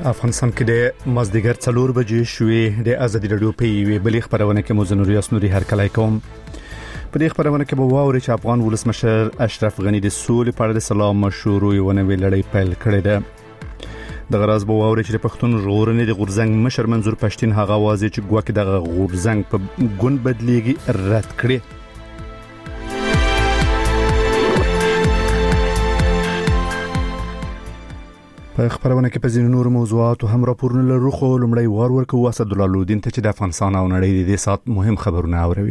افغانستان کې د مازدیګر 4 بجې شوې د ازادي رادیو په یوې بلې خبرونه کې مزنور یاسنوري هرکلای کوم. په دې خبرونه کې به واوري چې افغان ولسمشر اشرف غنی د سولې په اړه د سلام مشورو یو نوې لړۍ پیل کړې ده. د غراز به واوري چې پښتون ژغورنې د غورزنګ مشر منظور پښتين هغه واځي چې ګواکې د غورزنګ په ګوند بدلیږي رد کړي. په خبرونه کې په ځینو نور موضوعاتو هم راپورونه لرو، خو لومړی وار ورکو اسد الله لودین ته چې د افغانستان او نړۍ د دې سات مهم خبرونه اوروي.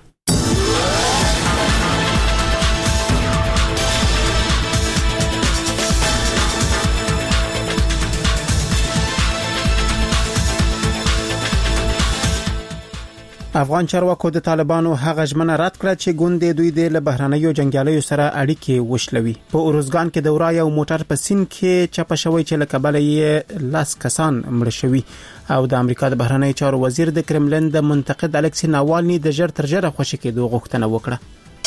افغان چارواکو د طالبانو هغه ژمنه رد کړه چې ګوند دوی د بهرنیو جنگیالیو سره اړیکې وشلوي. په اورزګان کې د ورا یو موټر په سین کې چپه شوی چې له کبله یې لاس کسان مړ شوي او د امریکا د بهرنیو چارو وزیر د کرملین د منتقد الکسی ناوالني د ژر تر ژره خوشی کېدو غوښتنه وکړه.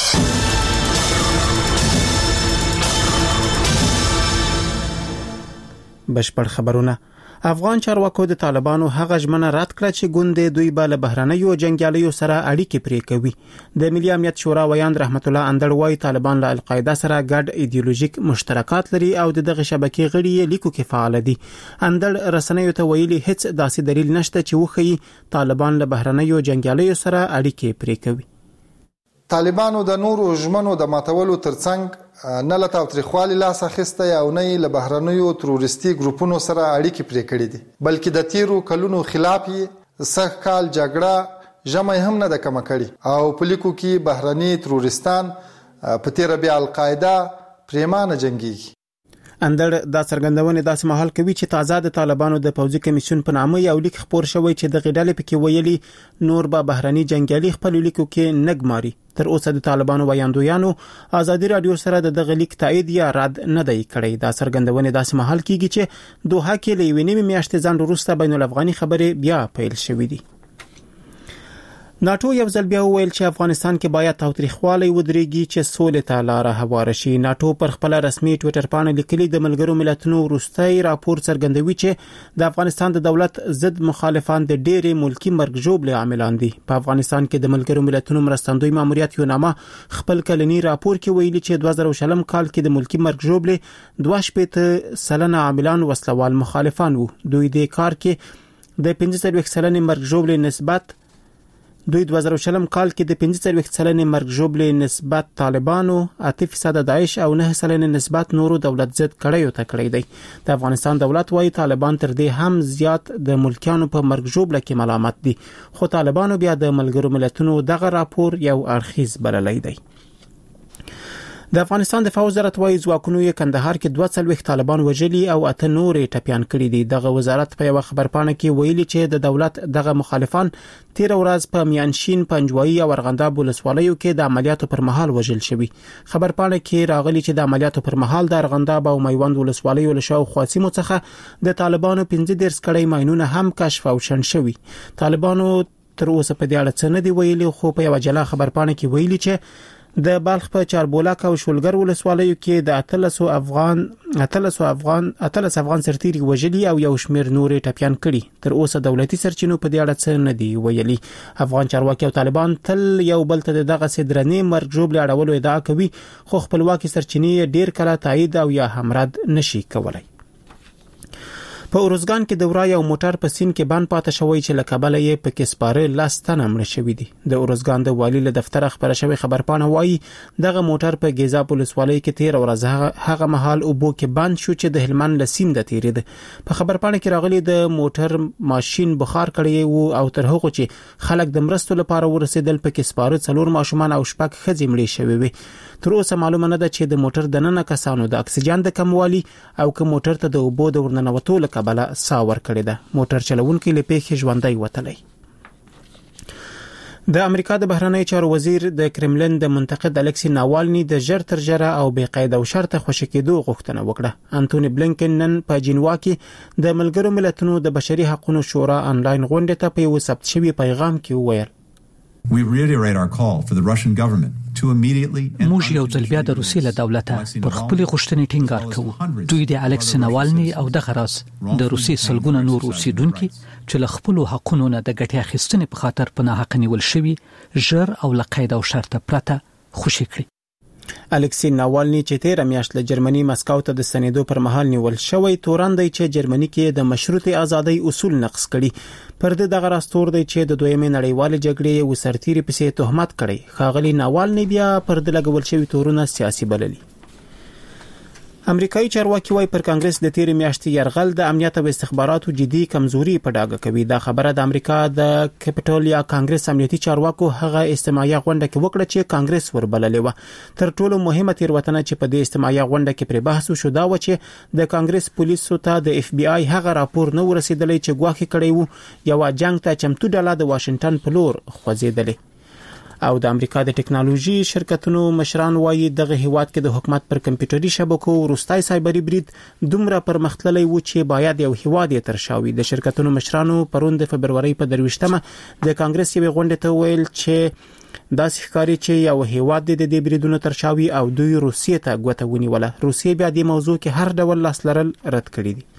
بشپړ خبرونه. افغان چارواکو د طالبانو هغه ژمنه رد کړه چې ګوند دوی به له بهرنیو جنگیالیو سره اړیکې پرې کوي. د ملي امنیت شورا ویاند رحمت الله اندړ وايي طالبان له القاعده سره ګډ ایدئولوژیک مشترکات لري او دغه شبکې غړي یې لیکو کې فعال دي. اندړ رسنیو ته ویلي هیڅ داسې دلیل نشته چې وښيي طالبان له بهرنیو جنگیالیو سره اړیکې پرې کوي. طالبانو د نورو ژمنو د ماتولو ترڅنګ نه له تاوتریخوالي لاس اخیسته او نه له بهرنیو تروریستي ګروپونو سره اړیکې پرې کړې دي، بلکې د تیرو کلونو خلاف یې سخت کال جګړه جمع هم نه د کم کړي او په لیکو کې بهرني تروریستان په تیر بیا القاعده پریمانه جنگيږي. اندړ دا څرګندونه داسې مهال کوي چې تازه د طالبانو د پوځي کمیسیون په نامه یو لیک خبر شوی چې د غډلې پکې ویلي نور به بهرني جنگیالي خپل لیکو کې نګماري. تر اوسه د طالبانو ویاندویانو ازادي رادیو سره د دغه لیک تایید یا رد نه دی کړی. دا څرګندونه داسې مهال کیږي چې دوحه کې لوي نیمه میاشتې ځان وروسته بین الافغاني خبرې بیا پیل شوې دي. ناتو یو ځل بیا ویل چې افغانستان کې باید تاوتریخوالی ودرېږي چې سولې ته لار هواره شي. ناتو پر خپل رسمي ټوئیټر باندې لیکلي د ملګرو ملتونو وروستي راپور څرګندوي چې د افغانستان د دولت ضد مخالفان د ډېرې ملکی مرګ ژوبل عاملان دي. په افغانستان کې د ملګرو ملتونو مرستندوی ماموریت یو نامه خپل کلنی راپور کې ویلي چې 2020 کال کې د ملکی مرګ ژوبل 2% عاملان وسلوال مخالفان وو. دوی د کار کې د 15% مرګ ژوبل نسبت دوی 2020 کال کې د 15% مرګ ژوبلې نسبت طالبانو 8% داعش او 9% نسبت نورو دولت ضد کړیو ته کړی دی. د افغانستان دولت وايي طالبان تر دې هم زیات د ملکیانو په مرګ ژوبله کې ملامت دي، خو طالبانو بیا د ملګرو ملتونو دغه راپور یو اړخیز بللی دی. د افغانستان د فوز وزارت وايي ځواکونو یې کندهار کې 42 طالبان وژلي او 8 نورې ټپيان کړي دي. دغه وزارت په یو خبرپاڼه کې ویلي چې د دولت دغه مخالفان تیر ورځ په میانشین پنجوایي او ارغنداب ولسوالیو کې د عملیاتو پر مهال وژل شوي. خبرپاڼه کې راغلي چې د عملیاتو پر مهال د ارغنداب او میوند ولسوالیو له شاوخوا سیمو څخه د طالبانو 15 کړي ماینونه هم کشف او شن شوي. طالبانو تر اوسه په دې اړه څه نه دی ویلي، خو په یو جلا خبرپاڼه کې ویلي چې د بلخ په چاربولاک او شولګر ولسوالیو کې د 13 افغان سرتیري وژلي او یو شمېر نورې ټپيان کړي. تر اوسه دولتي سرچینو په دې اړه څه نه دی ویلي. افغان چارواکي او طالبان تل یو بل ته دغه سدرنې مرګ ژوبل اړولو ادعا کوي، خو خپلواکي سرچینې ډیر کله تایید او یا هم رد نشي کولای. په اورزګان کې د ورا یو موټر په سین کې بند پاتې شوی چې له کبله یې په کې سپاره لاستنه مړ شوی دي. د اورزګان د والی له دفتر خبر شوی خبرپاڼه وايي دغه موټر په ګیزاب ولسوالۍ کې تیر ورځ هغه مهال او بو کې بند شو چې د هلمند لسیم د تیرید. په خبرپاڼه کې راغلي د موټر ماشين بخار کړی وو او تر هغه چې خلک د مرستو لپاره ورسېدل په کې سپاره 4 ماشومان او شپږ ښځې مړې شوې وي. تر اوسه معلومه نه ده چې د موټر دننه کسانو د اکسیجن د کموالي او که موټر ته د اوبو د ورننوتو لکبله ساور کړی ده. موټر چلوونکي له پیښې ژوندۍ وتلی. د امریکا د بهرنیو چارو وزیر د کرملین د منتقد الکسی ناوالني د ژر تر ژره او بې قید او شرط خوشی کېدو غوښتنه وکړه. انټونی بلینکن نن په جنوا کې د ملګرو ملتونو د بشري حقوقو شورا انلاین غونډه ته په یو ثبت شوی پیغام کې وویل We reiterate our call for the Russian government to immediately موږ یو ځل بیا د روسیې له دولته پر خپل غوښتنې ټینګار کوو. دوی د الکسی ناوالني او دغه راز د روسیې سلګونه نور اوسیدونکو چې له خپل حقوقونو نه د ګټې اخیستنې په خاطر په ناحق نیول شوي ژر او له قید او شرط پرته خوشي کړي. الکسی ناوالني چې تیر میاشت له جرمني مسکو ته د سنیدو پر مهال نیول شوی تورن دی چې جرمني کې د مشروطه ازادۍ اصول نقض کړي. پر دغه راستور دی چې د دویمې نړیوالې جګړې وسرتيري پسې تهمت کړي. ښاغلي ناوالني بیا پر د لګول شوی تورونه سیاسي بللي. امریکایي چارواکي وايي پر کانګرس د تیر میاشتې يرغل د امنیت او استخباراتو جدي کمزوري په ډاګه کوي. دا خبره د امریکا د کپټول یا کانګرس امنیتي چارواکو هغه استماعي غونډه کې وکړه چې کانګرس وربللې و. تر ټولو مهمه تیروتنه چې په دې استماعي غونډه کې پر بحث وشو دا و چې د کانګرس پولیسو ته د اف بی آی هغه راپور نه ورسېدلی چې ګواښ کړی وو یو جنگ ته چمتو ډله د واشنگټن په لور خوځېدلې. او د امریکا د ټکنالوژي شرکتونو مشران وايي دغه هیواد کې د حکومت پر کمپیوټري شبکو وروستای سایبري برید دومره پرمختللی و چې باید یو هیواد یې ترشاوي. د شرکتونو مشرانو پرون د فبرवरी په 23مه د کانګرس یوه غونډه ته ویل چې داسې ښکاري چې یو هیواد د دې بریدونو ترشاوي او دوی روسیې ته ګوته ونیوله. روسیې بیا د موضوع کې هر ډول لاس لرل رد کړی دي.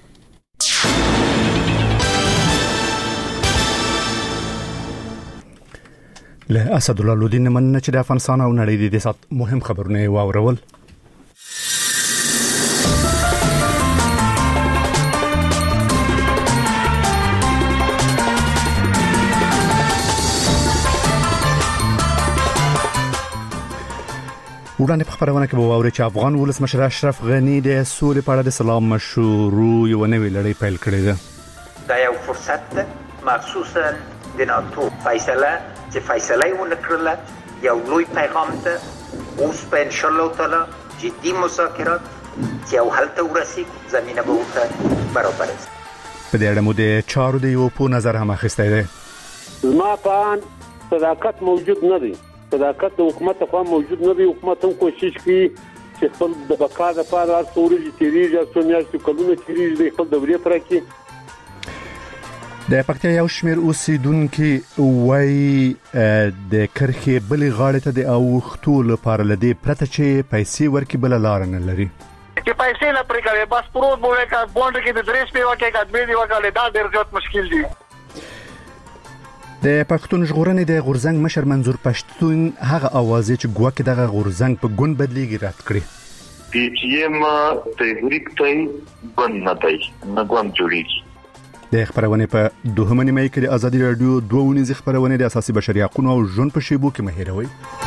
له اسد الله لودین مننه چې د افغانستان او نړۍ د سات مهم خبرونه واورول. وړاندې په خبرونه کې وواوري چې افغان ولسمشر اشرف غنی د سولې په اړه د سلام مشورو یو نوې لړۍ پیل کړې ده. دا یو فرصت ده مخصوصا د ناتو فیصله چې فیصله ونکړه یو لوی پیغام ده. اوس په ان شاء الله تعالی جدي مذاکرات چې یو حل ته ورسیږي زمينه به ورته برابر شي. په دې اړه مو د چارو د یو په نظر هم اخیستی دی. ما په صداقت موجود نه دی. صداقت د حکومت خوا موجود نه دی. حکومت هم کوشش کوي چې خپل د بقا لپاره سوري تیریږي او میاشتې کلونه تیریږي د خپل دورې پر کې. د پکتیا یو شمېر اوسیدونکو وایي د کرخې بلې غاړې ته د اوښتو لپاره لدې پرته چې پیسې ورکړي بل لار نه لري. چې پیسې نه پرې کوي بس پروت بوله کا بوند کې د درې شپې وکړي کډمې دی وکړي دا ډېر زیات مشکل دي. د پښتون ژغورنې د غورزنګ مشر منظور پښتون هغه اوازې چې ګواکې دغه غورزنګ په ګوند بدلیږي رد کړي. پی ټی ایم تحریک ته بند نه دی نه ګوند جوړیږي. د خبرونه په دوهمه نیمه کې د ازادي رادیو 2 خبرونه د اساسي بشري حقوقو او ژوند په شیبو کې مهیروي.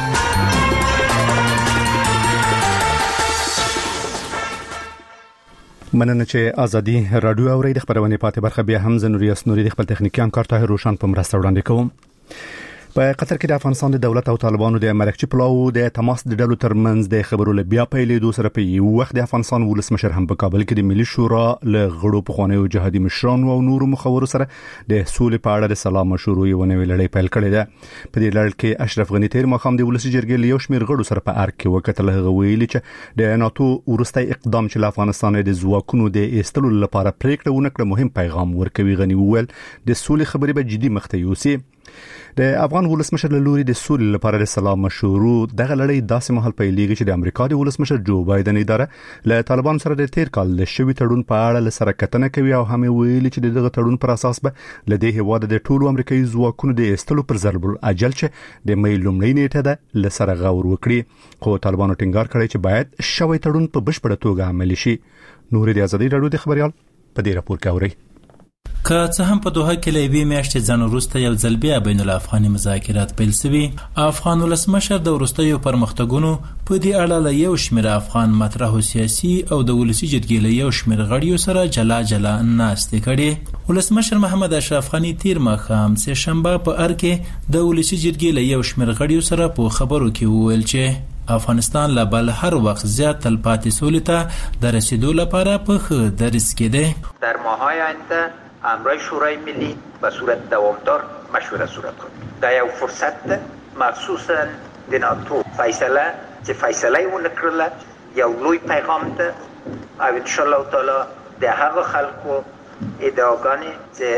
مننه چې ازادي رادیو اوري د خبرونه پاتې برخه بیا هم زنوري اسنوري د خپل تخنیکی همکار طاهر روشن په مرسته وړاندې کوم. په قطر کې د افغانستان د دولت او طالبانو د مرکزي پلاو د تماس د ډلو ترمنځ د خبرو له بیا پیلېدو سره په یو وخت د افغانستان ولسمشر هم په کابل کې د ملي شورا له غړو پخوانیو جهادي مشرانو او نورو مخورو سره د سولې په اړه د سلام مشورو یو نوې لړۍ پیل کړې ده. په دې لړ کې اشرف غنی تیر مخام د ولسی جرګې له یو شمېر غړو سره په ارګ کې وکتل. هغه ویلي چې د ناتو ورستۍ اقدام چې افغانستان د ځواکونو د ایستلو لپاره پریکړه ونکړه مهم پیغام ورکوي. غنی وویل د سولې خبرې به جدي مخته یوسي. د افغان ولسمشر له لوري د سولې لپاره د سلام مشورو دغه لړۍ داسې مهال پیلېږي چې د امریکا د ولسمشر جو بایدن اداره له طالبان سره د تیر کال د شوي تړون په اړه له سره کتنه کوي او هم ویلي چې دغه تړون پر اساس به له دې هیواد د ټولو امریکایي ځواکونو د ایستلو پر ضرب الاجل چې د مې لومړۍ نیټه ده له سره غور وکړي. خو طالبانو ټینګار کړی چې باید شوي تړون په بشپړه توګه عملي شي. نور د ازادي رادیو د خبريال په دې راپور کې اوري. که څه هم په دوحه کې له یوې میاشتې ځان وروسته یو ځل بیا بین الافغاني مذاکرات پیل شوي، افغان ولسمشر د وروستیو پرمختګونو په دې اړه له یو شمېر افغان مطرحو سیاسي او د ولسي جرګې له یو شمېر غړیو سره جلا جلا ناستې کړې. ولسمشر محمد اشرف غني تیر ماښام سه شنبه په ارګ کې د ولسي جرګې له یو شمېر غړیو سره په خبرو کې وویل چې افغانستان لا بل هر وخت زیات تلپاتې سولې ته د رسیدو لپاره په ښه درس کې دی. در ماهای آینده امرای شورای ملی به صورت دوامدار مشوره صورت خواهد. دا یو فرصت ده مخصوصا د ناتو فیصله چې فیصله ونکړه یو لوی پیغام ده او ان شاء الله تعالی د هغه خلکو ادعاګانې چې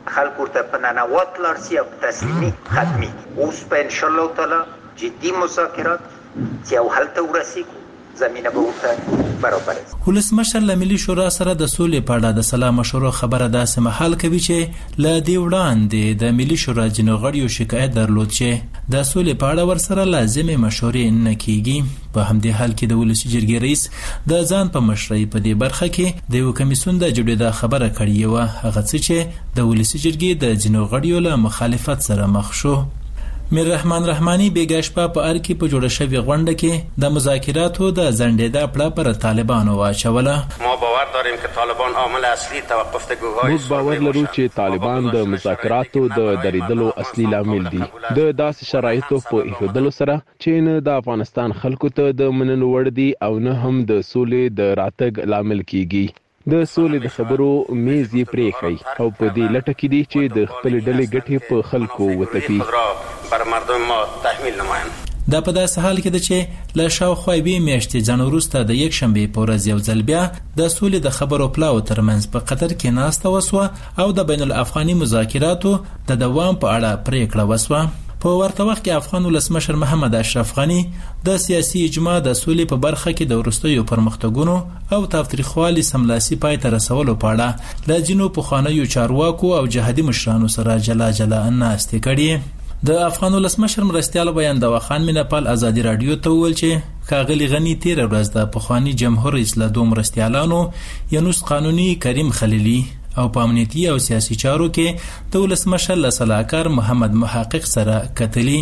خلکو ته په ننوات لاړ شي او تسلیمي ختمي. اوس په ان شاء الله تعالی جدي مذاکرات چې او حل ته ورسیږي زمينه به ورته برابر است. ولسمشر له ملي شورا سره د سولې په اړه د سلا مشورو خبره داسې محل کوي چې ل دې وړاندې د ملي شورا جنو غړیو شکایت درلود چې د سولې په اړه ورسره لازمي مشورې نه کیږي. په همدې حال کې د ولسي جرګې رئیس د ځان په مشرۍ په دې برخه کې د یو کمیسیون د جوړېدا خبره کړې و، هغه څه چې د ولسي جرګې د جنو غړیو له مخالفت سره مخ شو. میر رحمان رحمانی بیګاشپا په ار کې په جوړه شوی غونډه کې د مذاکراتو د ځنډېدا پړه پر طالبانو واچوله. ما باور داریم که طالبان عامل اصلي توقف گفتگوهای موږ باور لرو چې طالبان د مذاکراتو د دریدلو اصلي لامل دي. د داسې شرایطو په ایښودلو سره چې نه د افغانستان خلکو ته د منلو وړ دي او نه هم د سولې د راتګ لامل کیږي. د سولې د خبرو میز یې پرېښی او په دې لټه کې دي چې د خپل ډلې ګټې په خلکو وتپي. بر مردم ما تحمیل نمایند. دا په داسې حال کې ده چې له شاوخوا یوې میاشتې ځان وروسته د یک شنبې په ورځ یو ځل بیا د سولې د خبرو پلاو ترمنځ په قطر کې ناسته وسوه او د بین الافغاني مذاکراتو د دوام په اړه پریکړه وسوه. په ورته وخت کې افغان ولسمشر محمد اشرف غنی د سیاسي اجماع د سولې په برخه کې د وروستیو پرمختګونو او تاوتریخوالي سملاسي پای ته رسولو په اړه له ځینو پخوانیو چارواکو او جهادي مشرانو سره جلا جلا ناستې کړې. د افغان ولسمشر مرستیال بیان د وخان مینپال ازادي رادیو ته ویل چې کاغلی غنی تیر ورځ د پخوانی جمهور رئیس له دوه مرستیالانو یونس قانوني کریم خلیلی او په امنیتي او سیاسي چارو کې د ولسمشر له سلاکار محمد محقق سره کتلی.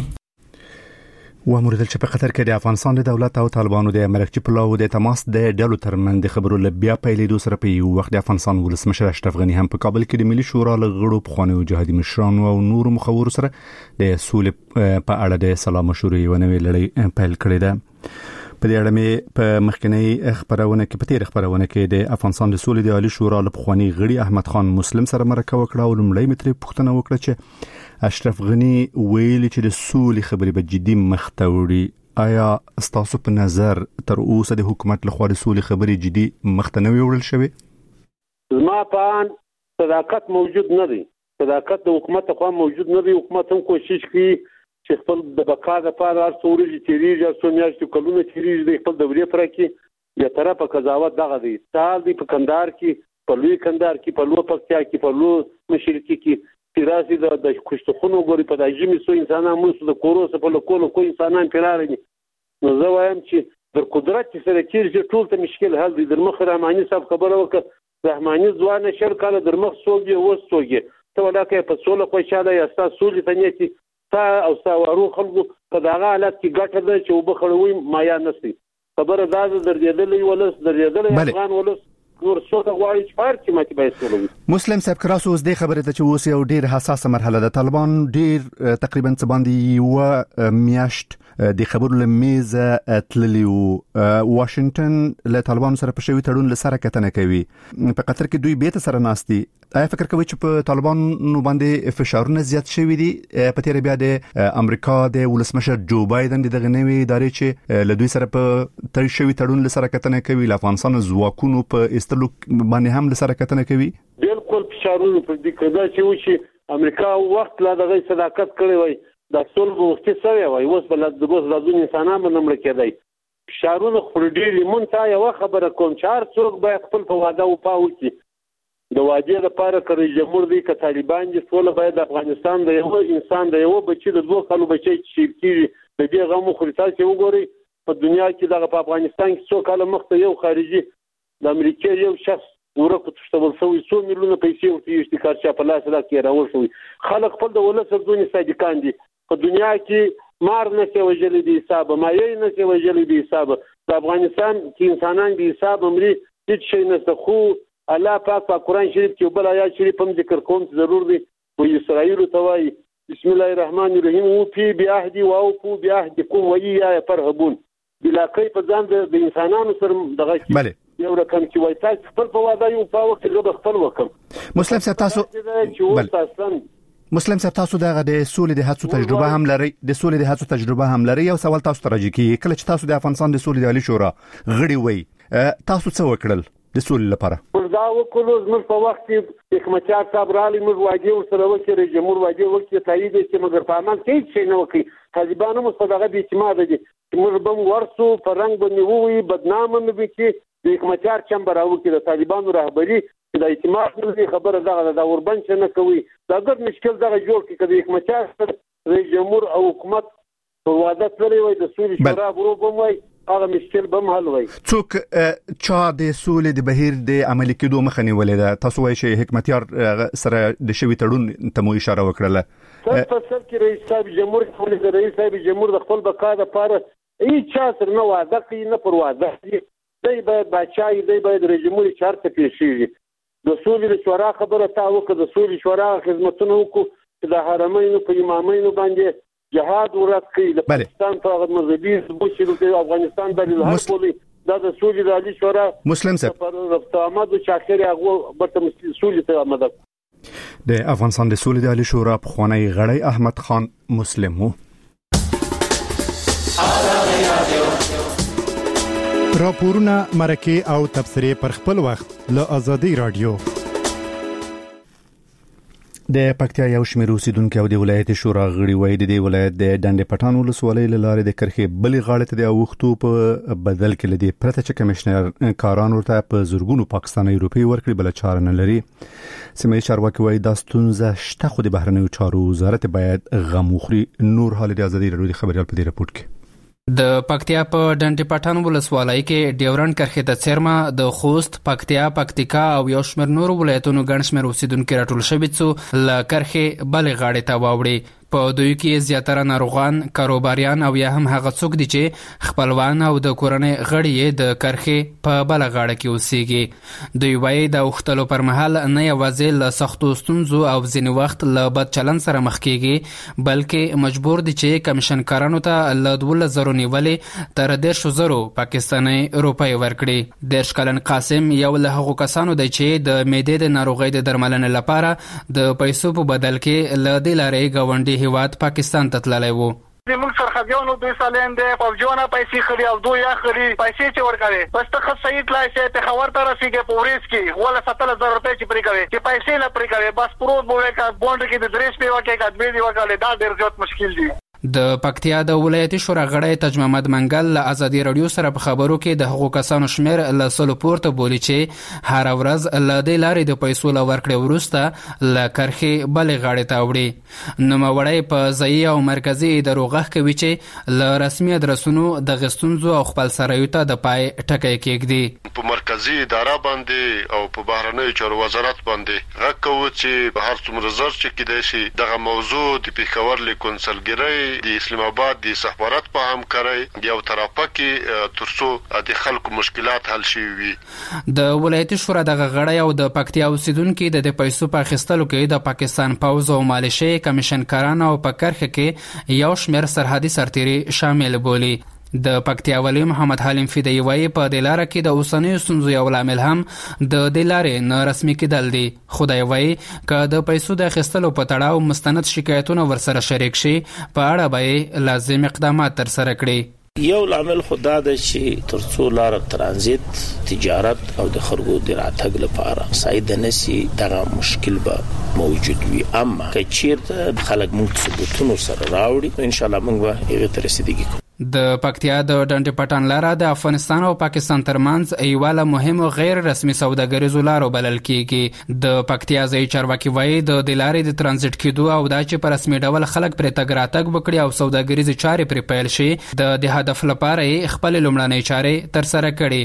وموردل چې په قطر کې د افغانستان د دولت او طالبانو د مرکزي پلاو د تماس د ډلو ترمنځ د خبرو لبیا پیلېدو سره په یو وخت د افغانستان ولسمشر اشرف غنی هم په کابل کې د ملي شورا له غړو پخوانیو جهادي مشرانو او نورو مخورو سره د سولې په اړه د سلا مشورې ونوي لړۍ پیل کړې ده. په دې اړه مې په مخکنی خبرونه کې د افغانستان د سولې د عالی شورا له پخوانی غړي احمد خان مسلم سره مرکه وکړه او لومړی متري پوښتنه وکړه چې اشرف غنی ویلي چې د سولې خبرې به جدي مخ ته وړي. آیا ستاسو په نظر تر اوسه د حکومت لخوا د سولې خبرې جدي مخ ته نه وړل شوې؟ زما په ان صداقت موجود نه دی. صداقت د حکومت لخوا موجود نه دی. حکومت هم کوشش کوي چې خپل د بقا لپاره هر څو ورځې تیریږي، هر څو میاشتې کلونه تیریږي، د خپل دورې پر کې یا طرفه قضاوت دغه دی. سال دی په کندهار کې، په لوی کندهار کې، په لوی پکتیا کې، په لوی مشرقي کې پیراسي د خوشتخونو ګوري په دایمي سو انسانان موږ د کوروس په لکولو کو انسانان پیراري. نو زه وایم چې د قدرت سره کېږي ټول ته مشکل حل دي. درمخ رحماني صاحب خبره وکړه، رحماني ځوان شر کاله درمخ سوګي وستوګي ته ولاکه په سوله خوشاله یا تاسو سولې ته نیتی تا او ساوارو خلکو په دغه حالت کې ګټه ده چې وبخړوي مایا نسي. خبره دا درېدلې ولس درېدلې افغان ولس نور څه غواړي چې پارتي ماتي به سولوي. مسلم صاحب کراسو اوس د خبره ته چې اوس یو ډیر حساسه مرحله ده. طالبان ډیر تقریبا څه باندې یو میاشت د خبرو لمیز تللی او واشنگټن له طالبانو سره په شوی تړون لسره کتنه کوي. په قطر کې دوی بیت سره ناستي. آیا فکر کوي چې په طالبانو باندې فشارونه زیات شوي دي؟ په تیر بیا د امریکا د ولسمشر جو بایدن دغه نوې ادارې چې له دوی سره په تړ شوی تړون لسره کتنه کوي، له افغانستان ځواکونو په استلو باندې هم لسره کتنه کوي. بالکل فشارونه پر دې کده چې وشي امریکا وخت لا دغه صداقت کړی وای د صلح وختي سوی وای اوس بل د بوز لازم انسانان باندې کېدای. فشارونه خور ډېری مونته یو خبره کوم چې هر څوک باید خپل په واده او پاو کې د واجب لپاره کړی جمهور دی ک طالبان دي ټول باید افغانستان د یو انسان د یو بچی د دوه کالو بچی چې کیږي د دې غمو خریدل چې وګوري په دنیا کې دغه په افغانستان کې څو کال مخته یو خارجي د امریکا یو شخص ورکو تشتبل سوی 100 میلیونه پیسې ورته اشتکار چا په لاس راکې راول شوی. خلک خپل د ولس سرونه صادقان دي. په دنیا کې مار نه څه وجل دي حساب مایې نه څه وجل دي حساب. د افغانستان کې انسانان دي حساب امري هیڅ شي نه. خو الله پاک په قرآن شریف کې بل آیات شریف هم ذکر کوم ضرور دی. و اسرائیل توای بسم الله الرحمن الرحیم او فی بعهد و اوفو بعهدکم و یا فرهبون. بلاکې په ځان د انسانانو سره دغه بله یو رقم چې وای تاسو خپل په واده یو په وخت کې خپل وکم. مسلم صاحب تاسو مسلم صاحب تاسو د سولې د هڅو تجربه هم لري، د سولې د هڅو تجربه هم لري. یو سوال تاسو ته راځي کله چې تاسو د افغانستان د سولې د عالی شورا غړي وای تاسو څه وکړل؟ د سولې لپاره. دا وکړو زموږ په وخت کې حکمتیار صاحب رالی موږ واجب ورسره وکړو رئیس جمهور واجب وکړي تایید چې مګر په عمل کې هیڅ شی نه وکړي. طالبانو مو صدقه بې اعتماده دي موږ به ورسو په رنګ باندې ووي بدنامه مې به کې د حکمتیار چمبر راوکړي د طالبانو رهبري د اعتماد نه خبره دغه د اوربند نه کوي. دا ګډ مشکل دغه جوړ کړي چې حکمتیار رئیس جمهور او حکومت په وعده تللی وي د سولې شورا ګروپ هم وي هغه مشکل به حل وي. څوک چا د سولې د بهیر د عملي کېدو مخه نیولې ده؟ تاسو وایئ چې حکمتیار سره د شوي تړون ته مو اشاره وکړله. په سر کې رئیس صاحب جمهور د رئیس صاحب جمهور د خپل بقا لپاره هیڅ چا سره نه وعده کوي نه پر وعده دی باید بادشاهي دی باید رئیس جمهور چارته پیښ شي. د سولې شورا خبره تا وکړه د سولې شورا خدمتونه وکړو چې د حرمینو په امامینو باندې جهاد ورات کوي د پاکستان په مذهبي بوشي د افغانستان د هر پولي د سولې د علی شورا مسلم صاحب پر رفت آمد او شاکر هغه برته سولې ته آمد. د افغانستان د سولې د علی شورا په خوانی غړی احمد خان مسلم وو. راپورونه مرکه او تبصره پر خپل وخت له ازادي رادیو. د پکتیا یو شمېر اوسیدونکو او د ولایت شورا غړي وایي د ولایت د ډنډ پټان ولسوالۍ لاره د کرخې بلې غاړې ته د اوختو په بدل کې لدی پرته چې کمشنر کاران ورته په زورګونو پاکستاني روپی ورکړي بل چاره نه لري. سیمه چارواکي وایي دا ستونزه شته خو د بهرنیو چارو وزارت باید غم وخوري. نور حال د ازادي رادیو خبريال په دې راپورټ کې د پکتیا په ډنډ پټان ولسوالۍ کې ډیورنډ کرخې د څرمه د خوست پکتیا پکتیکا او یو شمېر نور ولایتونو ګڼ شمېر اوسیدونکو راټول شوي څو ل کرخې بلې غاړې ته واوړي. په دوی کې زیاتره ناروغان کاروباریان او یا هم هغه څوک دي چې خپلوان او د کورنۍ غړي د کرخې په بل غاړه کې اوسېږي. دوی وایي د اوختلو پر مهال نه یوازې له سختو ستونزو او ځینې وخت له بد چلند سره مخ کېږي بلکې مجبور دي چې کمیشنکارانو ته له 12,000 نیولې تر 10,000 پاکستاني روپۍ ورکړي. 10 کلن قاسم یو له هغو کسانو دی چې د معدې د ناروغۍ د درملنې لپاره د پیسو په بدل کې له دې لارې ګاونډي هیواد پاکستان ته تللی وو. موږ سرخدیانو دوی سالین دی فوجونه پیسې خري او دوی اخري پیسې چې ورکوي بس ته خص صحیح کلای شي ته خبر ته رسیږي په ورس کې ولا 17,000 روپۍ چې پرې کوي چې پیسې نه پرې کوي بس پروت بوله کا بوند کې د درېش په وکه کې ادمي دی وکړه دا ډېر زیات مشکل دی. د پکتیا د ولایت شورا غړی تاج محمد منګل له ازادي رادیو سره په خبرو کې د هغو کسانو شمیر له سلو پورته بولی چې هر ورځ له دې لارې د پیسو له ورکړې وروسته له کرخې بلې غاړې ته وړي. نوموړی په ځایي او مرکزي ادارو غږ کوي چې له رسمي ادرسونو د غستونزو او خپل سرایو ته د پای ټکی کېږدي. په مرکزي اداره باندې او په بهرنیو چارو وزارت باندې غږ کوو چې په هر څومره زر چې کېدای شي دغه موضوع د پېښور له کونسلګرۍ د اسلام آباد د سفارت په همکارۍ یو طرفه کې ترڅو د خلکو مشکلات حل شي وي. د ولایت شورا دغه غړی او د پکتیا اوسیدونکو د پیسو په اخیستلو کې د پاکستان پوځ او مالیشې کمیشنکاران او په کرخه کې یو شمېر سرحدي سرتیري شامل بولی. د پکتیا ولی محمد حلیم فدایی وایي په دې لاره کې د اوسنیو ستونزو یو لامل هم د دې لارې نه رسمي کېدل دي. خدای وایي که د پیسو د اخیستلو په تړاو مستند شکایتونه ورسره شریک شي په اړه به لازم اقدامات ترسره کړي. یو لامل خدا د چې ترڅو لار ترانزیت تجارت او د خرګو د راتګ لپاره ساید نسی دغه مشکل به موجود وي اما که چیرته خلک موږ ثبوتونو سره راوړي ان شاء الله موږ به هغه ته رسیدګي کوو. د پکتیا د ډنډ پټان لاره د افغانستان او پاکستان ترمنځ یوه له مهمو غیر رسمي سوداګریزو لارو بلل کېږي. د پکتیا ځایي چارواکي وایي د دې لارې د ترانزیت کېدو او دا چې په رسمي ډول خلک پرې تګ راتګ وکړي او سوداګریزې چارې پرې پیل شي د دې هدف لپاره یې خپلې لومړنۍ چارې ترسره کړي.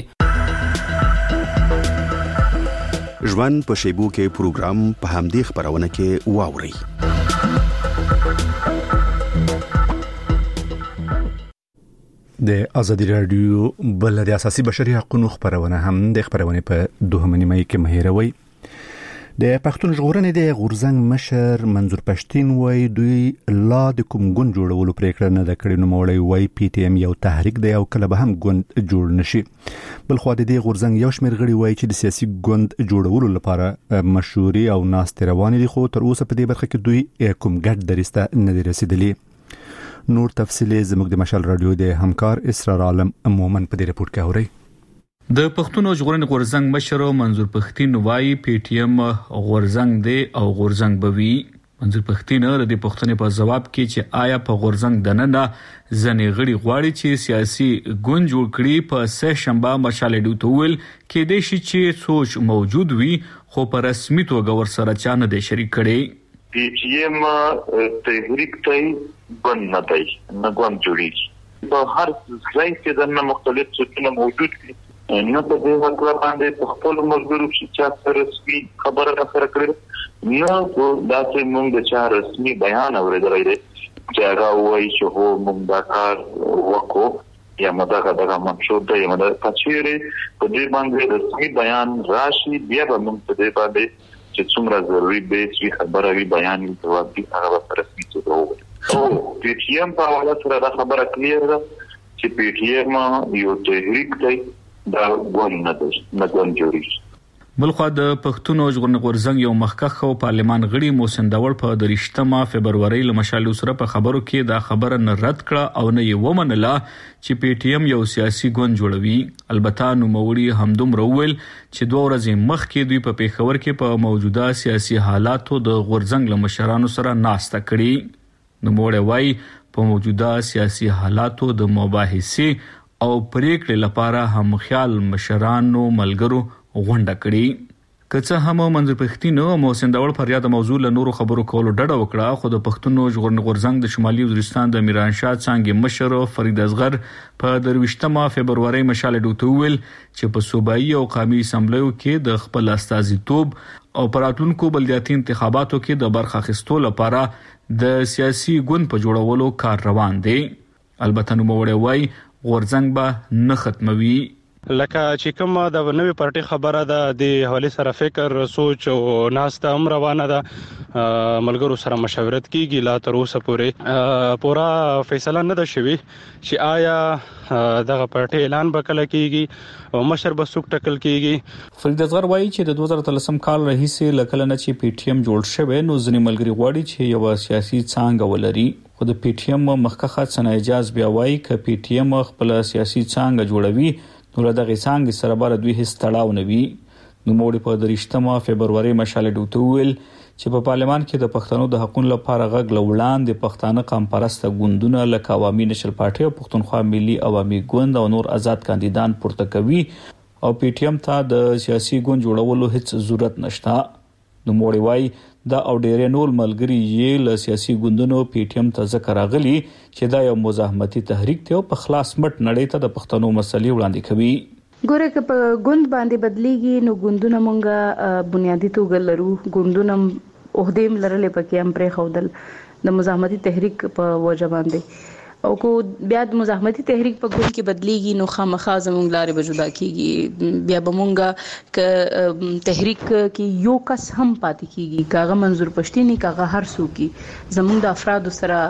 ژوند په شیبو کې پروګرام په همدې خبرونه کې واوري. د ازادي رادیو بل د اساسي بشري حقوقو خبرونه هم د خبرونه په 2 نیمه کې مهیروي. د پښتون ژغورنې د غورزنګ مشر منظور پښتين وای دوی لا د کوم ګوند جوړولو پریکړه نه د کړې. نو مولوی وای پی ټی ایم یو تحریک دی او کله به هم ګوند جوړ نشي. بل خو د دې غورزنګ یو شمېر غړي وای چې د سیاسي ګوند جوړولو لپاره مشوري او ناست روانې دي خو تر اوسه په دې برخه کې دوی کوم ګډ درسته نه دي رسیدلي. نور تفصیلی زموږ د مشال رادیو د همکار اسرار عالم مومن په دې رپورټ کې اوري. د پښتون ژغورنې غورځنګ مشر منظور پښتين وایي پی ټی ایم غورځنګ دی او غورځنګ بوي. منظور پښتين د دې پښتنې په جواب کې چې آیا په غورځنګ دننه ځنې غړي غواړي چې سیاسي ګوند جوړ کړي په سه شنبه مشالې ډوتول کې د شي چې سوچ موجود وي خو په رسمي توګه ورسره چا نه دی شریک کړي. پی ټی ایم تحریک ته بند نه دی نه ګوند جوړیږي په هر ځای کې دنه مختلف څه موجود دي نه په دې حق باندې په خپل ملګرو چې چا رسمي خبره راخره کړې نه دا چې موږ د چا رسمي بیان اورېدلای دی چې هغه وایي چې هو موږ دا کار وکړو یا موږ دا منشور دی یا موږ کچېره په دې باندې رسمي بیان راشي بیا به موږ په دې باندې چې څومره ضروري دی چې خبره وي بیان یې توګه هغه رسمي توګه وکړي. او پی ټی ایم په حواله سره دا خبره کلیر ده چې پی ټی ایم یو تحریک دی دا ګوند نه دی نه ګوند جوړیږي. بلخو د پښتون ژغورنې غورځنګ یو مخکښ او پارلمان غړي محسن داوړ په 23 فبرवरी له مشالو سره په خبرو کې دا خبره نه رد کړه او نه یې ومنله چې پی ټی ایم یو سیاسي ګوند جوړوي. البته نو موري همدوم راول چې 2 ورځې مخکې دوی په پیښور کې په موجوده سیاسي حالاتو د غورځنګ له مشرانو سره ناسته کړي. نو موري وای په موجوده سیاسي حالاتو د مباحثې او پریکړې لپاره هم خیال مشرانو ملګرو غونډه کړي. که څه هم منظور پښتين او محسن داوړ پر یاد موضوع له نورو خبرو کولو ډډه وکړه خو د پښتون ژغورنې غورځنګ د شمالي وزیرستان د میرانشاه څنګه مشر فرید اصغر په 23 فبرवरी مشاله ډوتول چې په صوبایي او قومي اسمبلیو کې د خپل استازیتوب او پراتونکو بلدیاتي انتخاباتو کې د برخه اخیستو لپاره د سیاسي ګوند په جوړولو کار روان دی. البته نو موړی وای غورځنګ به نه ختموي. لکه چې کوم د نوې پارټي خبره ده د حواله سره فکر سوچ او ناسته هم روانه ده ملګرو سره مشورت کیږي لا تر اوسه پورې پورا فیصله نه ده شوی چې آیا دغه پارټي اعلان وکړل کیږي او مشر به څوک ټاکل کیږي. فرید اصغر وایي چې د 2013 کال راهیسې لکه نه چې پی ټی ایم جوړ شوی نو ځنې ملګری غواړي چې یو سیاسي څانګه ولري خو د پی ټی ایم مخکخه څنګه اجازه بیا وایي ک پی ټی ایم خپل سیاسي څانګه جوړوي نو دغه څنګه سره بار دوی هیڅ تړاو نه وي. نو موږ په 23 فبرवरी مشاله ډوتول چې په پارلمان کې د پښتنو د حقوقو لپاره غږ لوړان د پښتانه قوم پرسته ګوندونه لکه عوامي نشل پارټي او پښتونخوا ملي عوامي ګوند او نور آزاد کاندیدان پورته کوي او پی ټی ایم ته د سیاسي ګوند جوړولو هیڅ ضرورت نشته. نو موږ وایي دا او ډېر نور ملګری یې له سیاسي ګوندونو پی ټی ایم ته ذکر راغلي چې دا یو مزاحمتي تحریک ته په خلاص مټ نړۍ ته د پښتنو مسلې وړاندې کوي. ګوره که په ګوند باندې بدليږي نو ګوندونه مونږه بنیادی توګه لرو ګوندونه اوهدیم لرلې پکې هم پرې خودل د مزاحمتي تحریک په وجه باندې او کو بیا د مزاحمتي تحریک په ګوند کې بدليږي نو خامخا زمونږ لارې به جدا کیږي بیا به مونږه ک تحریک کې یو کس هم پاتې کیږي کاغه منظور پښتینی کاغه هر څوک زمونږ د افراد سره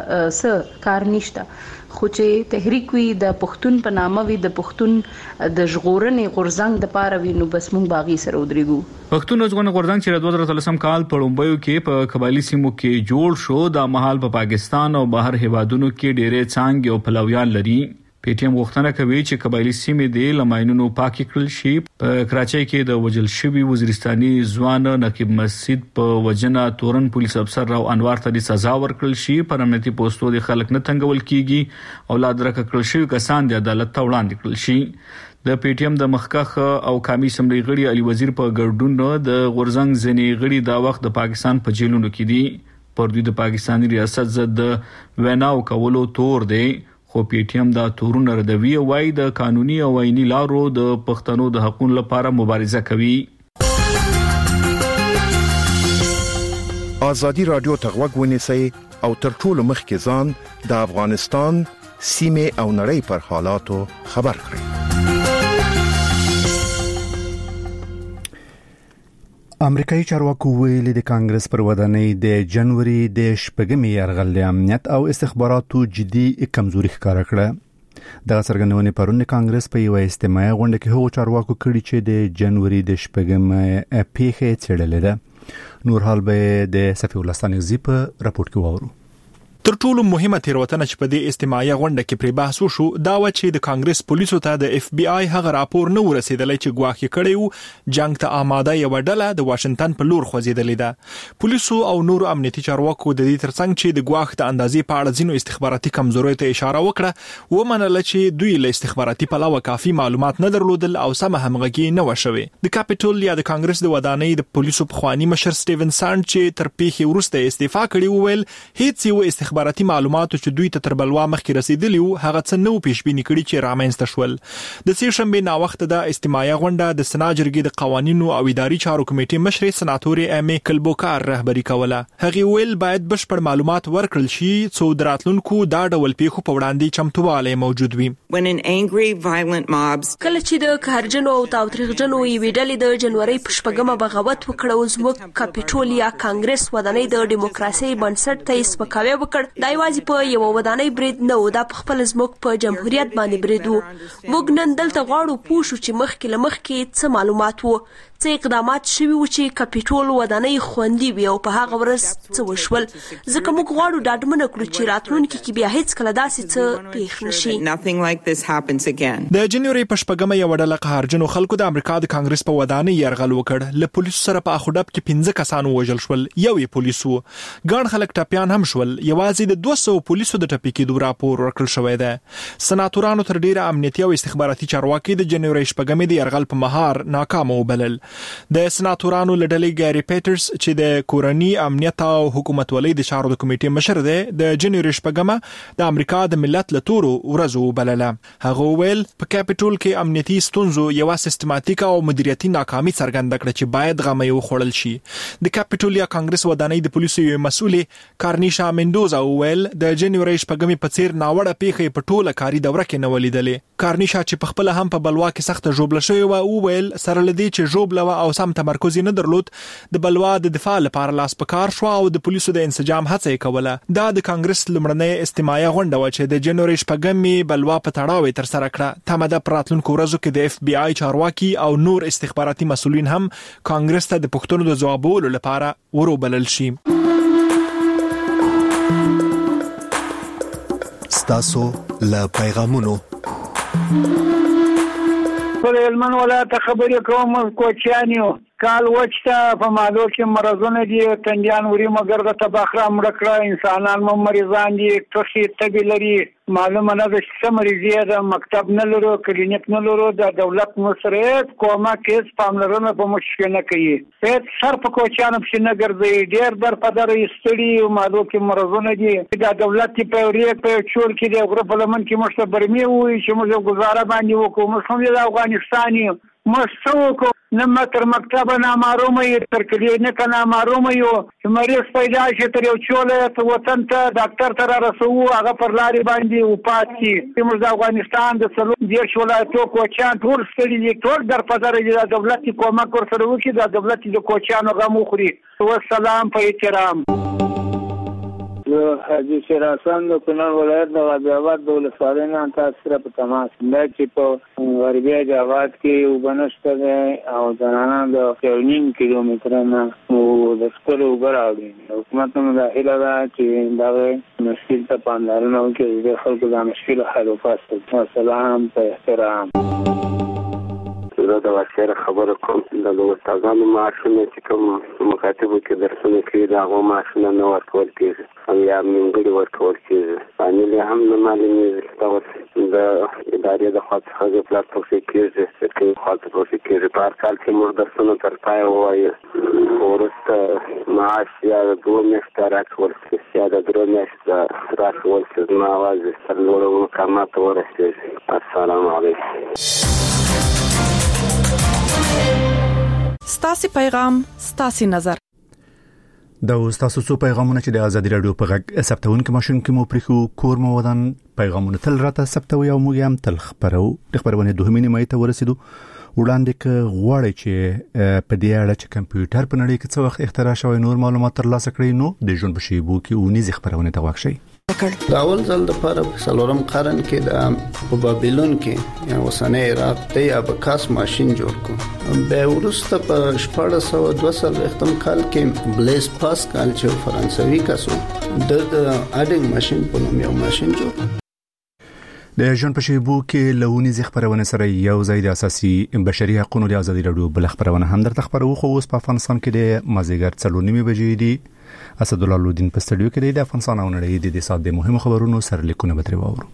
س کار نشته خو چې تحریک وي د پښتون په نامه وي د پښتون د ژغورنې غورځنګ د پاره وي نو بس مونږ باغی سره ودرېګو. پښتون ژغورنې غورځنګ چې 2013 کال په لومبیو کې په قبایلی سیمو کې جوړ شو د مهال په پاکستان او بهر هیوادونو کې ډېرې څنګه او پلویان لري. پی ټی ایم غوښتنه کوي چې قبایلی سیمې د لماینونو پاکي کړل شي. په کراچۍ کې د وجل شوی وزیرستاني ځوان نقیب مسجد په وجنه تورن پولیس افسر راو انوار ته سزا ورکړل شي. پر امنیتي پوسټو د خلک نه تنګول کیږي او لا درک کړل شي کسان د عدالت ته وړاندې کړل شي. د پی ټی ایم د مخکخ او قومي اسمبلی غړي علي وزیر په ګډون د غورځنګ ځنی غړي دا وخت د پاکستان په جیلونو کې دي. پر دوی د پاکستاني ریاست ضد ویناو کولو تور دی خو پی ټی ایم دا تورونه ردوي او وايي د قانوني او آئینی لارو د پښتنو د حقوقو لپاره مبارزه کوي. ازادي رادیو ته غوږ ونیسئ او تر ټولو مخکې ځان د افغانستان سیمه او نړۍ پر حالاتو خبر کړئ. امریکایي چارواکو ویلي د کانګرس پر ودانۍ د جنوري د شپږمې یرغل د امنیت او استخباراتو جدي کمزوري ښکاره کړه. د څرګندونې پرون کانګرس په یو اجتماعي غونډه کې هغو چارواکو کړي چې د جنوري د شپږمې پیښې څېړلې ده. نور حال به د صفي ولستاني زی په راپورټ کې وورو. تر تر ټولو مهمه تیروتنه چې په دې استماعي غونډه کې پرې بحث وشو دا و چې د کانګرس پولیسو ته د اف بی آی هغه راپور نه ورسېدلی چې ګواښ کړی و جنگ ته آماده یو ډله د واشنگټن په لور خوځېدلې ده. پولیسو او نورو امنیتي چارواکو د دې ترڅنګ چې د ګواښ د اندازې په اړه ځینو استخباراتي کمزورۍ ته اشاره وکړه ومنله چې دوی له استخباراتي پلوه کافي معلومات نه درلودل او سمه همغږي نه وشوي. د کاپټول یا د کانګرس د ودانۍ د پولیسو پخوانی مشر سټیون ساند چې تر پیښې وروسته استعفا کړی وویل هیڅ یو استخباراتي معلومات چې دوی ته تر بلوا مخکې رسیدلی وو هغه څه نو پیشبینی کړي چې رامنځته شول. د سې شنبه نا وخت د استماعي غونډه د سنا جرګې د قوانینو او اداري چارو کمیټې مشر سناتور امی کلبوکار رهبری کوله. هغه ویل باید بشپړ معلومات ورکړل شي څو دراتلونکو دا ډول پیښو په وړاندې چمتواله موجود وي. کله چې د کارجنو او تاوتریخجنو یوې ډلې د جنوري په شپږمه بغاوت وکړ او زموږ کاپټول یا کانګرس ودانۍ د دیموکراسي بنسټ ته سپکاوی وکړ دا یوازې په یو ودانۍ برید نه و دا په خپل زموږ په جمهوریت باندې برید و. موږ نن دلته غواړو پوه شو چې مخکې څه معلومات وو څه اقدامات شوي وو چې کاپټول ودانۍ خوندي وي او په هغه ورځ څه وشول ځکه موږ غواړو ډاډمنه کړو چې راتلونکي کې بیا هیڅ کله داسې څه پیښ نشي. د جنوري په شپږمه یو ډله قهرجنو خلکو د امریکا د کانګرس په ودانۍ یرغل وکړ. له پولیسو سره په اخوډب کې 15 کسان وژل شول یو یې پولیسو ګڼ خلک ټپیان هم شول. یوازې د 200 پولیسو د ټپي کېدو راپور ورکړل شوی دی. سناتورانو تر ډیره امنیتي او استخباراتي چارواکي د جنوري شپږمې د یرغل په مهار ناکام وبلل. د سناتورانو لډلې ګاری پیټرز چې د کورنی امنیت او حکومتولۍ د چارو د کمیټې مشر دی د جنوري شپږمه د امریکا د ملت له تورو ورځو وبلله. هغه ویل په کاپټول کې امنیتي ستونزو یو سیستماتیک او مدیریتي ناکامي څرګنده کړه چې باید غمه وخوړل شي. د کاپټول یا کانګرس ودانۍ د پولیسو یو مسؤلې کارنیشا مندوزا ویل د جنوري شپږمې په څیر ناوړه پیښې په ټوله کاري دوره کې نه ولیدلې. کارنیشا چې په خپل هم په بلوا کې سخت ژوبله شوی و ویل سره لدی چې ژوبله او سم تمرکز نه درلود د بلوا د دفاع لپاره لاس پکار شو او د پولیسو د انسجام هڅه کوله. دا د کانګرس لمړنۍ استماعي غونډه و چې د جنوري شپږمې بلوا په تړاو تر سره کړه. تمه د راتلونکو ورځو کې د اف بی آی چارواکي او نور استخباراتي مسؤلین هم کانګرس ته د پوښتنو د ځوابولو لپاره وروبلل شي. ستاسو له پیغامونو په هلمند ولایت خبرې کوم کوچیانیو کال وچته په مالو کې مرزونه دي تندیان وری مګر د تباخره مړ کړه انسانان مریضان دي ټوخي تبي لري معلومه نه ده چې مریضي ده مکتب نه لرو کلینیک نه لرو د دولت مصرف کومه کیس پاملرنه په مشکل نه کوي هیڅ سر په کوچیانو په نه ګرځي ډیر در په در استړي مالو کې مرزونه دي د دولت په ریک په چور کې د غرب لمن کې مشته برمي وي چې موږ گزاره باندې وکړو موږ هم د افغانستاني مستوکو نما تر مکتب نه معلومه تر کلینیک نه معلومه یو چې مریض پیدا شي تر یو چوله وطن ته ډاکټر تر رسو هغه پر لاري باندې او پاتې موږ د افغانستان د سلو ډیر ولایتو کوچان ټول ستړي ټول در په در د دولت کومک ورسره وکړي د دولت د کوچانو غو مخري والسلام په احترام. حاجی شراسان د کونړ ولایت د غازی آباد د ولسوالۍ نه تاسو سره په تماس دا چې په غربي آباد کې وبنشته ده او ځانان د 9 کیلومتر نه د سکول وګراوي حکومت نو داخله ده چې دا مشکل ته پاملرنه وکړي د خلکو د مشکل حل وکړي. سلام په احترام. زه د واقعي خبرو کوم د استادانو معاشونه چې کوم مکاتبو کې درسونه کوي دا هغه معاشونه نه ورکول کېږي او یا منګړي ورکول کېږي فامیل هم نه معلومېږي چې د ادارې د خوا څخه د پلاټ توفیق کېږي چې خوا ته توفیق کېږي په هر کال کې موږ درسونه تر پایه ووایو وروسته معاش یا د 2 میاشتې راکول شي یا د 3 میاشتې راکول شي زما اواز تر لوړو مقاماتو ورسېږي. السلام علیکم. ستاسو پیغام ستاسو نظر دا تاسو څو پیغامونه چې د ازادي رادیو په غږ ثبتونکو ماشين کې مو پریخو کور مو ودان پیغامونه تل راته ثبتوي او موږ هم تل خبرو د خبرونه دوه مینه ته ورسېدو وړاندې ک غواړي چې په دې اړه چې کمپیوټر په نړۍ کې څو وخت اختراع شوی نور معلومات ترلاسه کړئ نو د ژوند په شیبو کې ونیز خبرونه ته واکشي. د اول ځل د لپاره په 4م قرن کې د بابلون کې یا اوسنۍ عراق د ابکاس ماشين جوړ کړ. به ورسته په 1422 کال کې بلیس پاسکال چې فرانسوي کسو د اډینګ ماشين په نوم یو ماشين جوړ د ژوند په شیبو کې لونی زی خبرونه سره یو ځای د اساسي بشري حقوقو د ازادي رادیو بل خبرونه هم درته خبرو خو اوس په افغانستان کې د مازیګر 4:30 بجې دي. اسد الله لودین په سټډیو کې د افغانستان او نړۍ د سات د مهمو خبرونو سره لیکونه به تر واورو.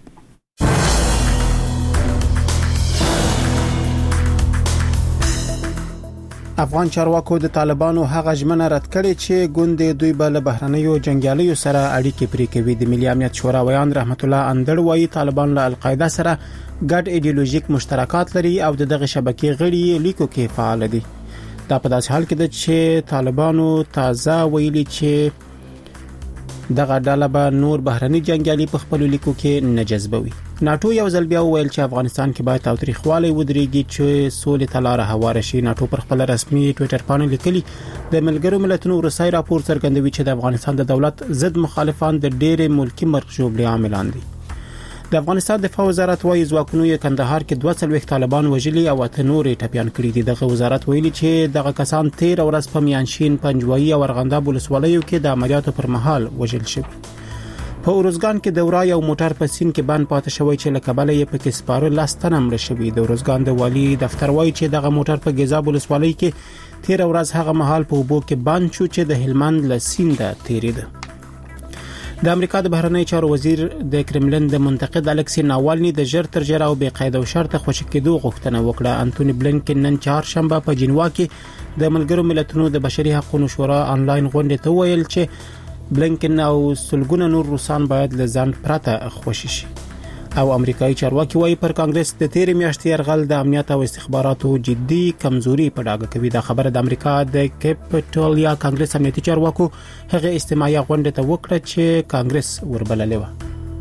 افغان چارواکو د طالبانو هغه ژمنه رد کړې چې ګوند دوی بل بهرنیو جنگیالیو سره اړیکې پرې کوي. د ملي امنیت شورا ویان رحمت الله اندړ وایي طالبان له القاعده سره ګډ ایډیولوژیک مشترکات لري او دغه شبکې غړي لیکو کې فعال دي. دا په داسې حال کې ده چې طالبانو تازه ویلي چې دغه ډله به نور بهرني جنگیالي په خپل لیکو کې نه جذبوي. ناتو یو ځل بیا ویل چې افغانستان کې باید تاریخوالي ودرېږي چې سولې ته لار هواره شي. ناتو پر خپل رسمي ټوئیټر باندې لیکلي د ملګرو ملتونو روسي راپور څرګندوي چې د افغانستان د دولت ضد مخالفان د ډېرې ملکی مرګ ژوبلې عاملان دي. د افغانستان دفاع وزارت وايي ځواکونو یې کندهار کې 22 طالبان وژلي او 8 نور ټپيان کړي دي. دغه وزارت ویلي چې دغه کسان 13 ورځ په میانشین پنجوایي او ارغنداب ولسوالیو کې د عملیاتو پر مهال وژل شوي. په اورزګان کې د ورا یو موټر په سین کې باندې پاتې شوی چې لکبل یې په کې سپاره لاستنه مړ شوی. د اورزګان د والی دفتر وایي چې دغه موټر په ګیزاب ولسوالۍ کې 13 ورځ هغه مهال په وبو کې باندې شو چې د هلمند لسینده تیریده. د امریکا د بهرنی چارو وزیر د کرملین د منتقد الکسی ناوالني د ژر تر ژره او بې قاعده او شرط خوشی کېدو غوښتنه وکړه. انټونی بلینکن نن چهارشنبه په جنیوا کې د ملګرو ملتونو د بشري حقوقو شورا آنلاین غونډه ته ویل چې بلینکن او سلګونه نور روسان باید له ځان پرته خوشی شي. او امریکایي چارواکي وايي پر کانګرس د 13 میاشتې يرغل د امنیت او استخباراتو جدي کمزوري په ډاګه کوي. دا خبره د امریکا د کیپټولیا کانګرس امنیتي چارواکو هغه استماعي غونډه ته وکړه چې کانګرس وربللې و.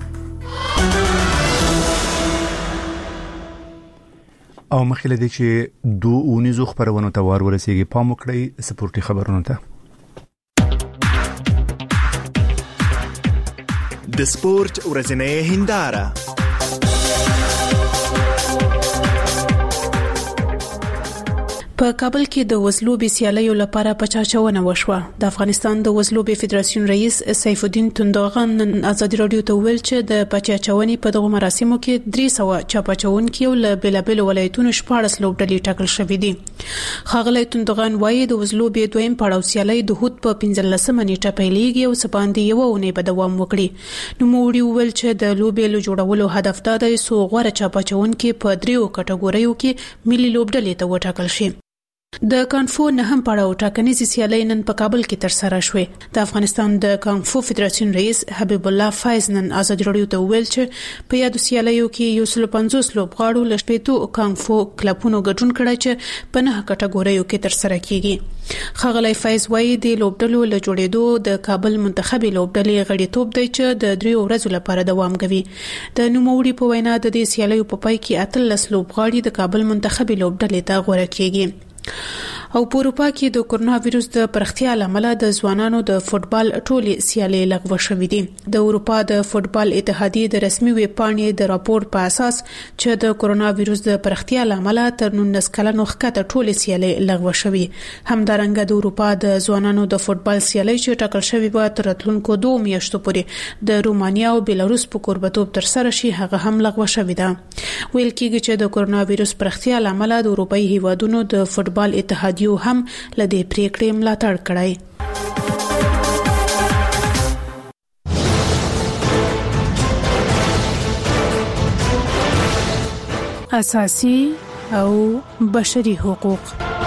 او مخکې لدی چې دوه اونیزو خبرونه ته ورسیږي پام وکړئ سپورتي خبرونه ته. د سپورت ورځنۍ هنداره په کابل کې د وزلوبې سیالیو لپاره پچاچونه وشوه. د افغانستان د وزلوبې فدراسیون رئیس سیف الدین توندغان نن ازادي رادیو ته ویل چې د پچاچونې په دغه مراسمو کې 300 چاپچونکي او له بلابل ولایتونو 14 لوبډلې ټاکل شوې دي. ښاغلی توندغان وایي د وزلوبې دویم پړاو سیالي د هوت په 15 نیټه پیلېږي او سپاندې یو اونۍ به دوام وکړي. نو موړي ویل چې د لوبې له جوړولو هدف دا دی چې غوړه چاپچونکي په 3 کټګوریو کې ملي لوبډلې ته وټاکل شي. د کانفو نه هم پړاو ټاکنیز سیالي نن په کابل کې تر سره شوې. د افغانستان د کانفو فدراسیون رئیس حبیب الله فایز نن ازادي رادیو ته ویل چې په یادو سیالیو کې 150 لوبغاړو له شپېتو کانفو کلبونو ګډون کړی چې په 9 کټګوریو کې تر سره کیږي. ښاغلی فایز وایي د لوبډلو له جوړېدو د کابل منتخبي لوبډلې غړیتوب دی چې د 3 ورځو لپاره دوام کوي. د نوموړي په وینا د دې سیالیو په پای کې 13 لوبغاړي د کابل منتخبي لوبډلې ته غوړه کیږي. او په اروپا کې د کرونا وایروس د پرختیا لامل د ځوانانو د فوتبال ټولي سیالي لغوه شوې دي. د اروپا د فوتبال اتحادیې د رسمي ویب پاڼې د راپور په اساس چې د کرونا وایروس د پرختیا لامل تر 19 کلونو ښکته ټولي سیالي لغوه شوې. همدارنګه د اروپا د ځوانانو د فوتبال سیالي چې ټاکل شوې و تر راتلونکو 2 میاشتو پورې د رومانیا او بیلاروس په کوربتوب تر سره شي هغه هم لغوه شوې ده. ویل کېږي چې د کرونا وایروس پرختیا لامل د اروپאי هیوادونو د فوتبال اتحادیو هم لدې پریکړې ملاتړ کړای. اساسي او بشري حقوق.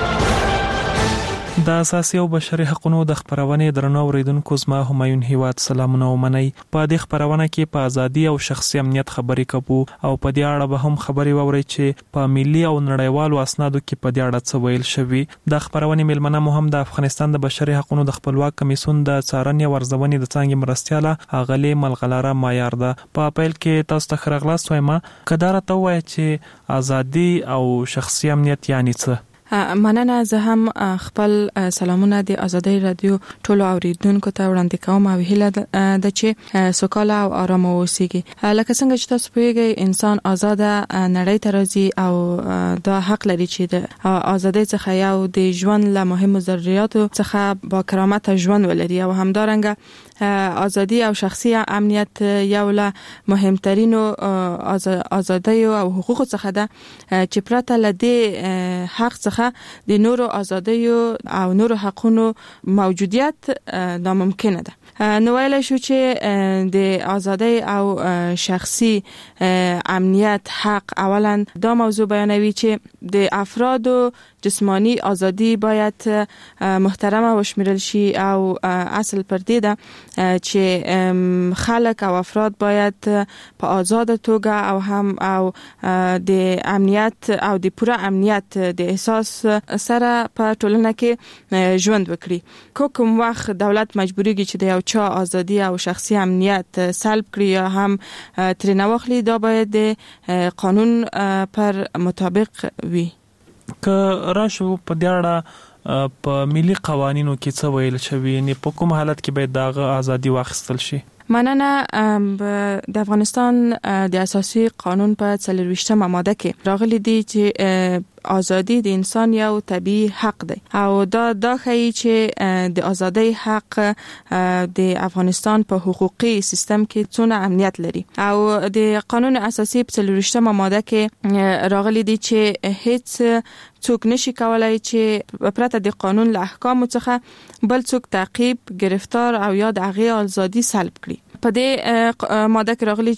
د اساسي او بشري حقوقو د خبرونې درنو اوریدونکو زما همایون هیواد سلامونه ومني. په دې خبرونه کې په ازادي او شخصي امنیت خبرې کوو او په دې اړه به هم خبرې ووري چې په ملي او نړیوالو اسنادو کې په دې اړه څه ویل شوی. د خبرونې ملمنه مهم د افغانستان د بشري حقوقو د خپلواک کمیسیون د څارنې او ارزونې د څنګه مرستياله اغلی ملغلره معیار ده. په اپریل کې تاسو ته خبرغلاس وایم کدارته وایي چې ازادي او شخصي امنیت یعنی څه. مننه. زه هم خپل سلامونه د ازادي رادیو ټولو اوریدونکو ته وړاندې کوم او هیله ده چې سوکاله او آرام اوسئ. لکه څنګه چې تاسو پوهیږئ انسان آزاده نړۍ ته راځي او دا حق لري چې د آزادۍ څخه یو د ژوند له مهمو ضرورتو څخه با کرامت ژوند ولري او همدارنګه ازادي او شخصي امنیت یو له مهمترینو ازادۍ او حقوقو څخه ده چې پرته له دې حق څخه د نورو ازادۍ او نورو حقونو موجودیت ناممکنه ده. نو ویل شو چې د ازادۍ او شخصي امنیت حق اولا دا موضوع بیانوي چې د افرادو جسمانی ازادي باید محترمه وشمیرل شي او اصل پر دې ده چې خلک او افراد باید په آزاد توګه او هم او د امنیت او د پوره امنیت د احساس سره په ټولنه کې ژوند وکړي. کوم وخت دولت مجبوریږي چې د یو چا ازادي او شخصي امنیت سلب کړي یا هم ترې نه واخلي دا باید د قانون پر مطابق وي. که راشو په دیاړه په ملي قوانینو کې څه ویل شوی نه په کوم حالت کې باید دغه ازادي واخیستل شي؟ مننه. د افغانستان د اساسي قانون په 24 ماده کې راغلي دي چې ازادي د انسان یو طبيعي حق دی او دا ښيي چې د ازادۍ حق د افغانستان په حقوقي سیستم کې څونه اهمیت لري او د قانون اساسي په 24 ماده کې راغلي دي چې هیڅ څوک نشي کولای چې پرته د قانون له احکامو څخه بل څوک تعقیب، گرفتار او یا د هغې ازادي سلب کړي. په دې ماده کې راغلي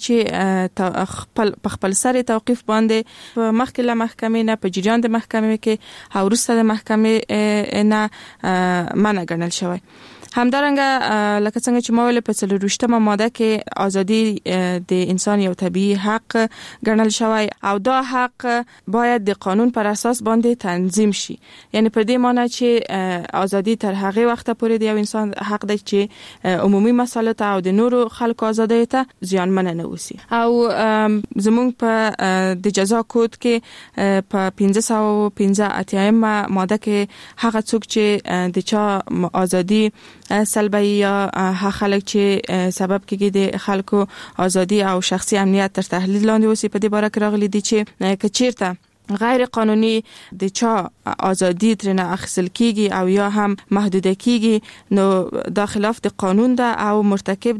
چې خپل سر توقيف باندې په مخکې له محکمې نه په جریان د محکمې کې او وروسته د محکمې نه منع ګڼل شوی. همدارنګه لکه څنګه چې ما ویل په 24 ماده کې ازادي د انسان یو طبيعي حق ګڼل شوی او دا حق باید د قانون پر اساس باندې تنظیم شي. یعنی په دې معنی چې ازادي تر هغه وخت پورې د یو انسان حق دی چې عمومي مسایل ته او د نورو خلکو ازادۍ ته زیانمن نه اوسي. او زموږ په د جزا کود کې په 585 ماده کې هغه څوک چې د چا ازادي سلبي یا خلک چې سبب کېږي د خلکو ازادي او شخصي امنیت تر تحلیل لاندې اوسي. په دې باره کې راغلي دي چې کچیرته غیر قانوني د چا ازادي ترنه اخیستل کیږي او یا هم محدوده کیږي نو دا خلاف د قانون ده او مرتکب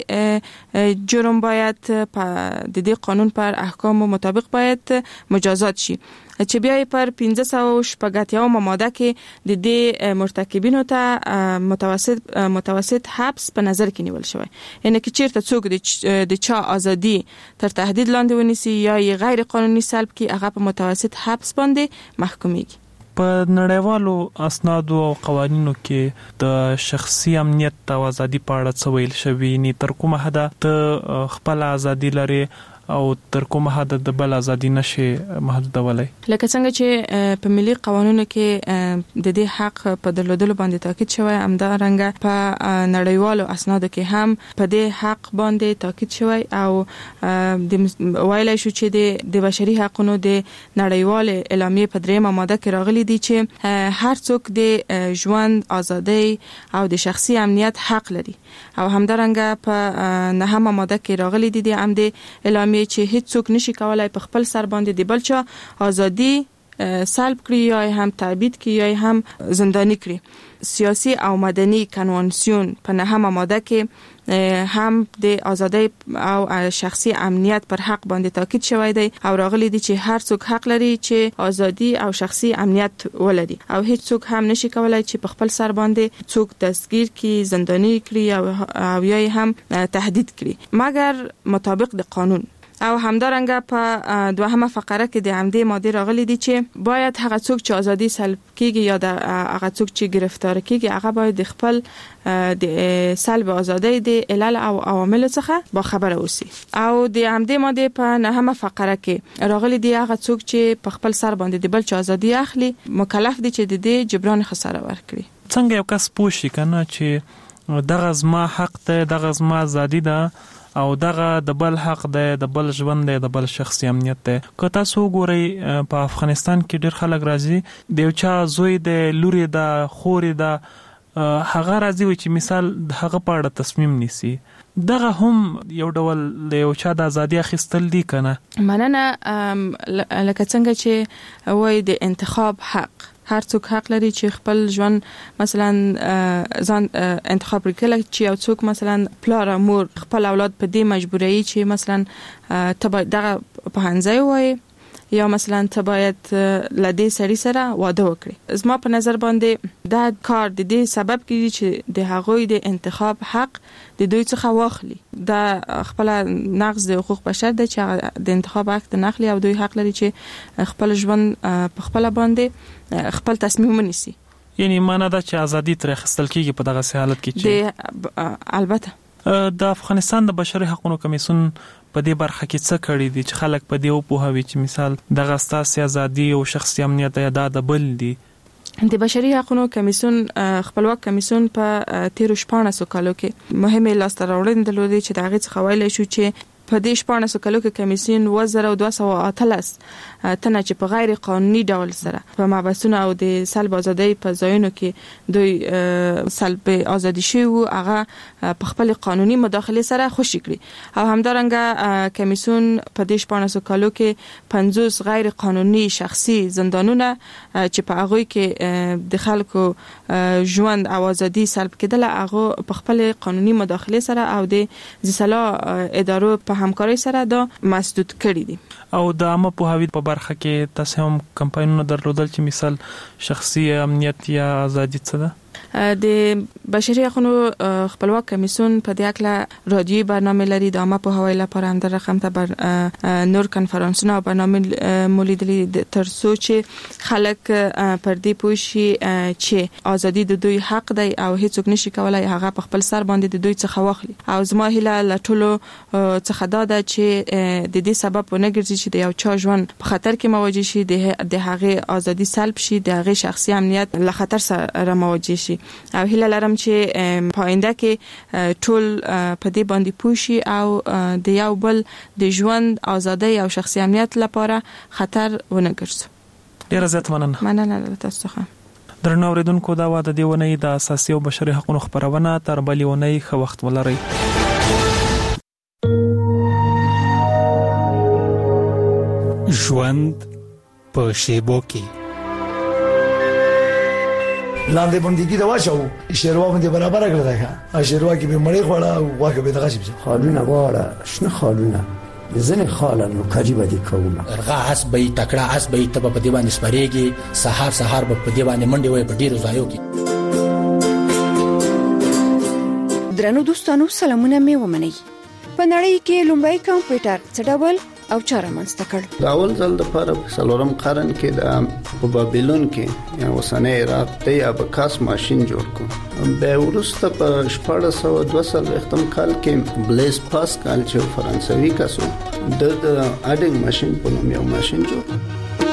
د جرم باید د دې قانون پر احکام مطابق باید مجازات شي. چې بیا پر 580 ماده کې د دې مرتکبینو ته متوسط حبس په نظر کې نیول شوی. یعنی چې چیرته څوک د چا ازادي تر تهدید لاندې ونیسي یا یې غیر قانوني سلب کی هغه په متوسط حبس باندې محکومیږي. په نړیوالو اسنادو او قوانینو کې د شخصي امنیت او ازادي په اړه څه ویل شوی نه تر کومه حد ته خپل ازادي لري او تر کومه حد د بل ازادي نشي محدودولای. لکه څنګه چې په ملي قوانینو کې د دې حق په درلودلو باندې تاکید شوی همدارنګه په نړیوالو اسنادو کې هم په دې حق باندې تاکید شوی او د ویلای شو چې د بشري حقوقو د نړیوال اعلامیه په 3 ماده کې راغلي دي چې هر څوک د ژوند ازادي او د شخصي امنیت حق لري او همدارنګه په 9 ماده کې راغلي دي د اعلامیه چې هیڅ څوک نشي کولای په خپل سر باندې د بل چا ازادي سلب کړي یا هم تعبید کړي یا هم زندانی کړي. سیاسی او مدني کنوانسیون په 9 ماده کې هم د ازادۍ او شخصي امنیت پر حق باندې تاکید شوی دی او راغلي دي چې هر څوک حق لري چې ازادي او شخصي امنیت ولري او هیڅ څوک هم نشي کولای چې په خپل سر باندې څوک دستگیر کړي، زندانی کړي او یا هم تهدید کړي مګر مطابق د قانون. او همدارنګه په 2 فقره کې د همدې ماده راغلي دي چې باید هغه څوک چې ازادي سلب کیږي یا د هغه څوک چې گرفتار کیږي هغه باید د خپل د سلب ازادي د علل او عوامل څخه با خبره اوسي. او د همدې ماده په 9 فقره کې راغلي دي هغه څوک چې په خپل سر باندې د بل چا ازادي اخلي مکلف دي چې د دې جبران خساره ورکړي. څنګه یو کس پوښي کنه چې دغه زما حق ته، دغه زما ازادي ده او دغه د بل حق ده، د بل ژوند ده، د بل شخصي امنیت ده. که تاسو وګورئ په افغانستان کې ډېر خلک راځي د یو چا زوی د لوري د خوري د هغه راځي چې مثال هغه په اړه تصمیم نیسي. دغه هم یو ډول د یو چا د ازادي اخیستل دي کنه. مننه. لکه څنګه چې وای د انتخاب حق، هر څوک حق لري چې خپل ژوند مثلا ځان انتخاب وکړي، چې یو څوک مثلا پلار مور خپل اولاد په دې مجبوري چې مثلا تبع دغه په هنځي وای یا مثلا ته باید لدې سړي سره واده وکړي. زما په نظر باندې دا کار د دې سبب کیږي چې د هغوی د انتخاب حق د دوی څخه واخلي. دا خپل نقض د حقوق بشر دی چې د انتخاب حق د نخلي او دوی حق لري چې خپل ژوند په خپل باندې خپل تصمیم ونیسي. یعنی معنا دا چې ازادي تر اخیستل کیږي په دغه حالت کې چې البته د افغانستان د بشري حقوقو کمیسیون په دې برخه کې څه کړی دي چې خلک په دې وپوهوي چې مثال دغه ستاسو ازادي او شخصي امنیت یا د بل دي. د بشري حقوقو کمیسیون خپلواک کمیسیون په 13 کالو کې مهمه لاسته راوړنې درلودې چې دغه څه ویل شو چې په دې 14 کالو کې کمیسیون 2218 تنه چې په غیر قانوني ډول سره په محبسونو او د سلب ازادۍ په ځایونو کې دوی سلب ازادي شي او هغه په خپل قانوني مداخله سره خوشی کړي. او همدارنګه کمیسیون په دې 14 کالو کې 50 غیر قانوني شخصي زندانونه چې په هغه کې د خلکو ژوند او ازادي سلب کېدل هغه په خپل قانوني مداخله سره او د ځلا ادارو په همکاري سره دا مسدود کړی دي. او د عامه پوهاوی په برخه کې تاسو هم کمپاینونه درلودل چې مثال شخصي امنیت یا ازادي څه ده؟ د بشري حقوقو خپلواک کمیسیون په دې اړه رادیوي برنامه لري. د عامه پوهاوی لپاره هم د رقم ته نور کانفرنسونه او برنامه مولیدلي تر څو چې خلک پر دې پوه شي چې ازادي د دوی حق دی او هیڅوک نشي کولای هغه په خپل سر باندې د دوی څخه واخلي. او زما هیله له ټولو څخه دا ده چې د دې سبب ونه ګرځي چې د یو چا ژوند په خطر کې مواجه شي، د هغه ازادي سلب شي، د هغه شخصي امنیت له خطر سره مواجه شي. او هیله لرم چې پاینده کې ټول په دې باندې پوښي او د یو بل د ژوند ازادي او شخصي امنیت لپاره خطر ونه ګرځي. ډیره زیات مننه تاسو څخه. درنو اوریدونکو دا واده دی ونی د اساسي او بشري حقوقو خبرونه تر بلې ونی خو وخت ولري. ژوند په شیبو کې لاندې باندې دا واچو شیروا باندې برابر کړل دا شیروا کې به مړی خوړه او واګه به دغه شي خالونه واړه شنه خالونه ځنه خالانو کاجی باندې کومه ارغا اس به تکړه اس به تب په دی باندې سپریږي سحر په دی باندې منډي وي په ډیرو ځایو کې. درنو دوستانو سلامونه مې ومنئ. په نړۍ کې لومړی کمپیوټر څه ډول او چاره منځته کړ؟ د اول ځل د لپاره په 4م قرن کې د بابلون کې یا اوسنۍ عراق ته ابکاس ماشين جوړ کړ. به ورسته په 1422 کال کې بلیز پاسکال چې فرانسوي کسو د اډینګ ماشين په نوم یو ماشين جوړ کړ.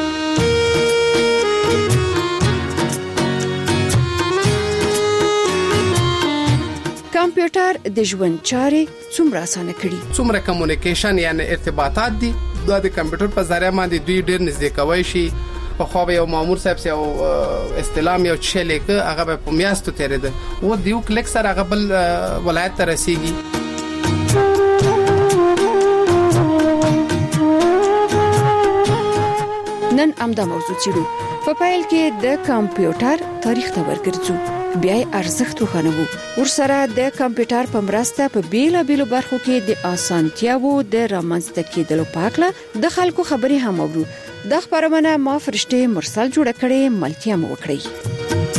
کمپیوټر د ژوند چارې څومره اسانه کړي؟ څومره کمیونیکیشن یعنی ارتباطات دي د کمپیوټر په ذریعہ باندې دوی ډېر نږدې کوي شي. په خو به یو مامور صاحب سي او استلام یو چې لیکه هغه په میاستو تیرېده و دیو کلیک سره هغه بل ولایت ته رسیږي. نن امدا موضوع چیرو په پایل کې د کمپیوټر تاریخ ته ورګرځو، بیا ارزښت وخنوو. ورسره د کمپیوټر په مرسته په بیلابیلو برخو کې د اسانتیاو د رامنځته کېدلو په اړه د خلکو خبرې هم اورو. د خبرونه ما فرشته مرسل جوړ کړي، ملتیا مو وکړي.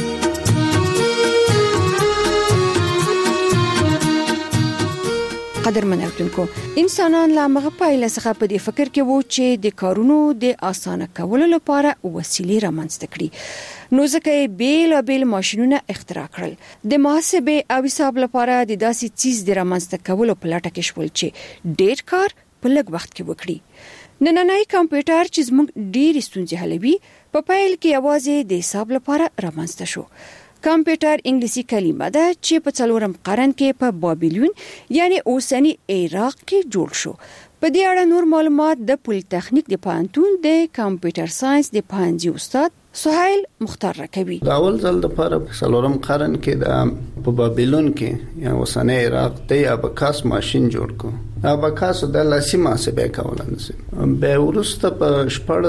قدرمن اوریدونکو، انسانان لا مغه پایله څخه په دې فکر کې وو چې د کارونو د اسانه کولو لپاره وسیلې رامنځته کړي. نو ځکه بیل ماشینونه اختراع کړل. د محاسبه او حساب لپاره د داسې چیز د رامنځته کولو په لټه کې شول چې ډېر کار په لږ وخت کې وکړي. نننۍ کمپیوټر چې زموږ ډېر ستونزې حلوي په پایل کې یوازې د حساب لپاره رامنځته شو. کمپیوټر انګلیسي کلمه ده چې په 4م قرن کې په بابلیون یعنی اوسنی عراق کې جوړ شو. په دې اړه نور معلومات د پولیټیکنیک د پوهنتون د کمپیوټر ساينس د پوهنځي استاد سهیل مختار راکوي. د اول ځل لپاره په 4م قرن کې د په بابلیون کې یا اوسنی عراق د اباکاس ماشين جوړ کو. اباکاس د لاسي محاسبه کولای به ورسته په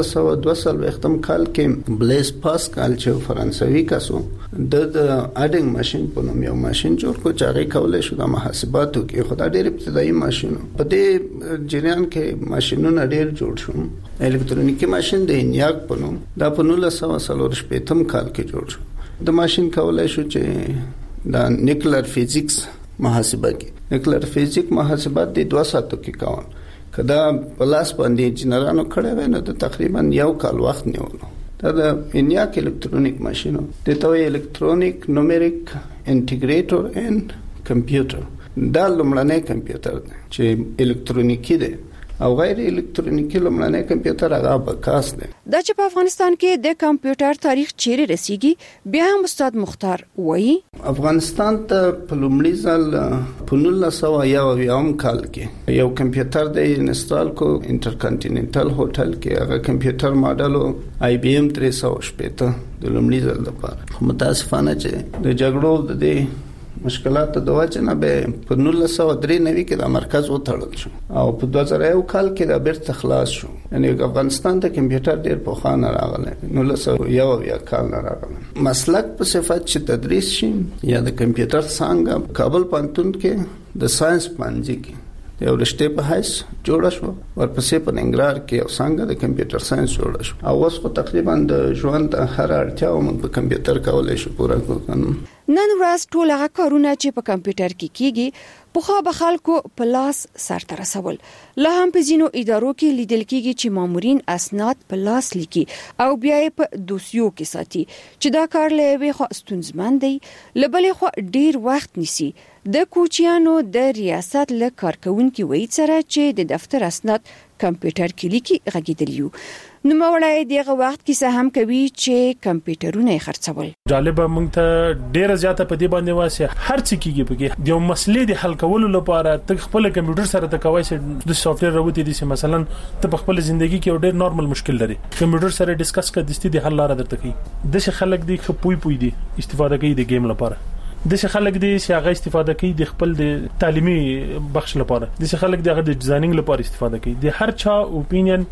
1422 کال کې بلیز پاسکال چې فرانسوي کسو د اډینګ ماشين په نوم یو ماشين جوړ کو چې هغه کولای شو د محاسباتو کې خدای ډېر ابتدایي ماشين په دې جریان کې ماشينونه ډېر جوړ شو. الکترونیکی ماشين د انیاک په نوم د 1940 کال کې جوړ شو. د ماشين کولای شو چې د نیوکلیر فزیکس محاسبه کې نیوکلیر فزیک محاسبات د 2 ساعتو کې کاون کدا پلاس باندې انجنیرانو کړه ویني د تقریبا 1 کال وخت نیولو. دا د انیاک الکترونیک ماشینو د توي الکترونیک نومریک انټیګریټر ان کمپیوټر دا لومړنی کمپیوټر دی چې الکترونیکی دی او غیر الکترونیکی لومړنی کمپیوټر هغه اباکاس دی. دا چې په افغانستان کې د کمپیوټر تاریخ چیرې رسیږي بیا هم استاد مختار وایي افغانستان ته په لومړي ځل په 1901 کال کې یو کمپیوټر د انسټال کو انټرکانټیننټل هوټل کې هغه کمپیوټر ماډل IBM 360 د لومړي ځل لپاره متاسفانه چې د جګړو د دې مشکلات د وجه نه به په 1993 کې د مرکز وټړل شو او په 2001 کال کې د بیرته خلاص شو. یعنی افغانستان ته کمپیوټر ډیر په خانه راغلی 1901 کال نه راغلی. مسلک په صفت چې تدریس شي یا د کمپیوټر څنګه کابل پوهنتون کې د ساينس پوهنځي کې یو رشته په هیڅ جوړ شو ورپسې په ننګرهار کې یو څنګه د کمپیوټر ساينس جوړ شو او اوس په تقریبا د ژوند هر اړتیا موږ په کمپیوټر کولای شو پوره کوو. نن ورځ ټول هغه کارونه چې په کمپیوټر کې کیږي په خو به خلکو په لاس سرته رسول. لا هم په ځینو ادارو کې لیدل کیږي چې مامورین اسناد په لاس لیکي او بیا یې په دوسیو کې ساتي چې دا کار له یوې خوا ستونزمن دی لبلې خو ډیر وخت نیسي. د کوچیانو د ریاست له کارکونکو وایي سره چې د دفتر اسناد کمپیوټر کې لیکي غږیدلیو. نو مولای دغه وخت کې هم کوي چې کمپیوټرونه خرڅول. جالب مونږ ته ډیره زیاته په دې باندې واسه هر څه کیږي په د مسلې د حل کولو لپاره ته خپل کمپیوټر سره ته کوي چې د سافټویر راوتی دي چې مثلا ته په خپل ژوندۍ کې ډیر نورمال مشکل لري کمپیوټر سره ډیسکس کړه د ستې د حل لاره درته کوي. د څه خلک دي خپوي دي استفاده کوي د گیم لپاره د څه خلک دي چې هغه استفاده کوي د خپل د تعلیمي بخش لپاره د څه خلک دي هغه د ډیزاینینګ لپاره استفاده کوي. د هر چا اوپینین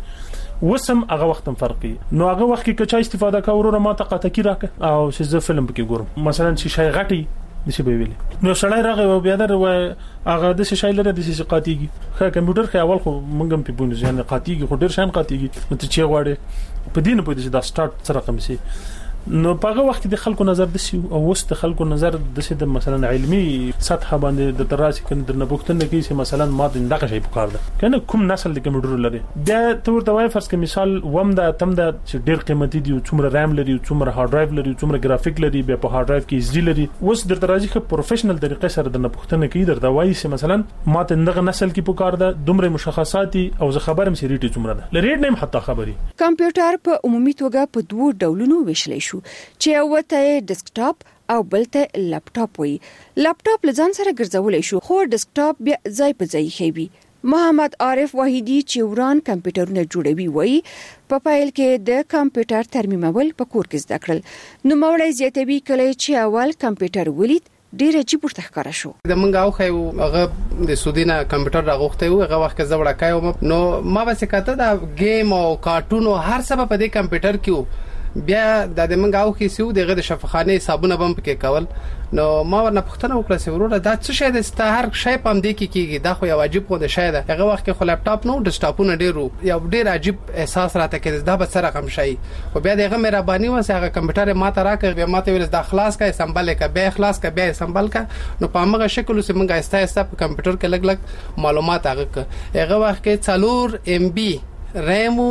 وسم هغه وخت فرقي نو هغه وخت کې چې استفاده کوي ما ته قطکی راکه او چې زه فلم پکې ګورم مثلا چې شای غټي نشي به ویلي نو سړی راغی او بیا در هغه د شای لره د سې قاتیږي خو کمپیوټر خو اول خو مونږ په پونه ځان قاتیږي خو ډیر شان قاتیږي نو ته چې غواړي په دین په دې دا سٹارټ سره کوم شي نو په وخت د خلکو نظر د سی او وست خلکو نظر د سي د مثلا علمي سطح باندې د تراسي کنه د نبوختنه کې چې مثلا ما دغه شی پکار ده کنه کوم نسل د کمپیوټر لري دا تور د وای فرض کې مثال وم دا تم دا چې ډیر قیمتي دي څومره رام لري څومره هارد ډرایو لري څومره ګرافیک لري به په هارد ډرایو کې اس ډي لري وس د تراسي په پروفیشنل طریقې سره د نبوختنه کې در دا وای چې مثلا ما دغه نسل کې پکار ده دومره مشخصاتي او زه خبرم چې ریټي څومره ده لري نیم حتی خبري. کمپیوټر په عمومي توګه په دوه ډولونو ویشل شو چې وته ډیسکټاپ او بلته لپټاپ وي. لپټاپ لزان سره ګرځولای شو خو ډیسکټاپ بیا ځای په ځای خېبي. محمد عارف وحیدی چې وران کمپیوټرونه جوړوي وایي په پایل کې د کمپیوټر ترمیمول په کور کې زده کړل. نو مولای زیاتوي کله چې اول کمپیوټر ولید ډیر عجیب ورته ښکارا شو. د منګ او خو هغه د سودینا کمپیوټر راغوخته و هغه وخت زوړه کایم نو ما به څه د گیم او کارټون او هر څه په دې کمپیوټر کې بیا د منګاو کې سیو دغه د شفاخانه حسابونه بم پکې کول نو ما ورنه پښتنه وکړه چې وروره دا څه شی د ستا هر شی پم دی کېږي دا خو یو عجیب خو د شی ده هغه وخت کې خو لپټاپ نو ډیسکټاپونه ډیرو یو ډیر عجیب احساس راته کې دا به سره کم شي خو بیا دغه مهرباني وسه هغه کمپیوټر ما ته راکړ بیا ما ته ویل دا خلاص کا سمبل کا بیا خلاص کا بیا سمبل کا نو په هغه شکل سه منګا استا په کمپیوټر کې لګ لګ معلومات هغه وخت کې 4 MB ریم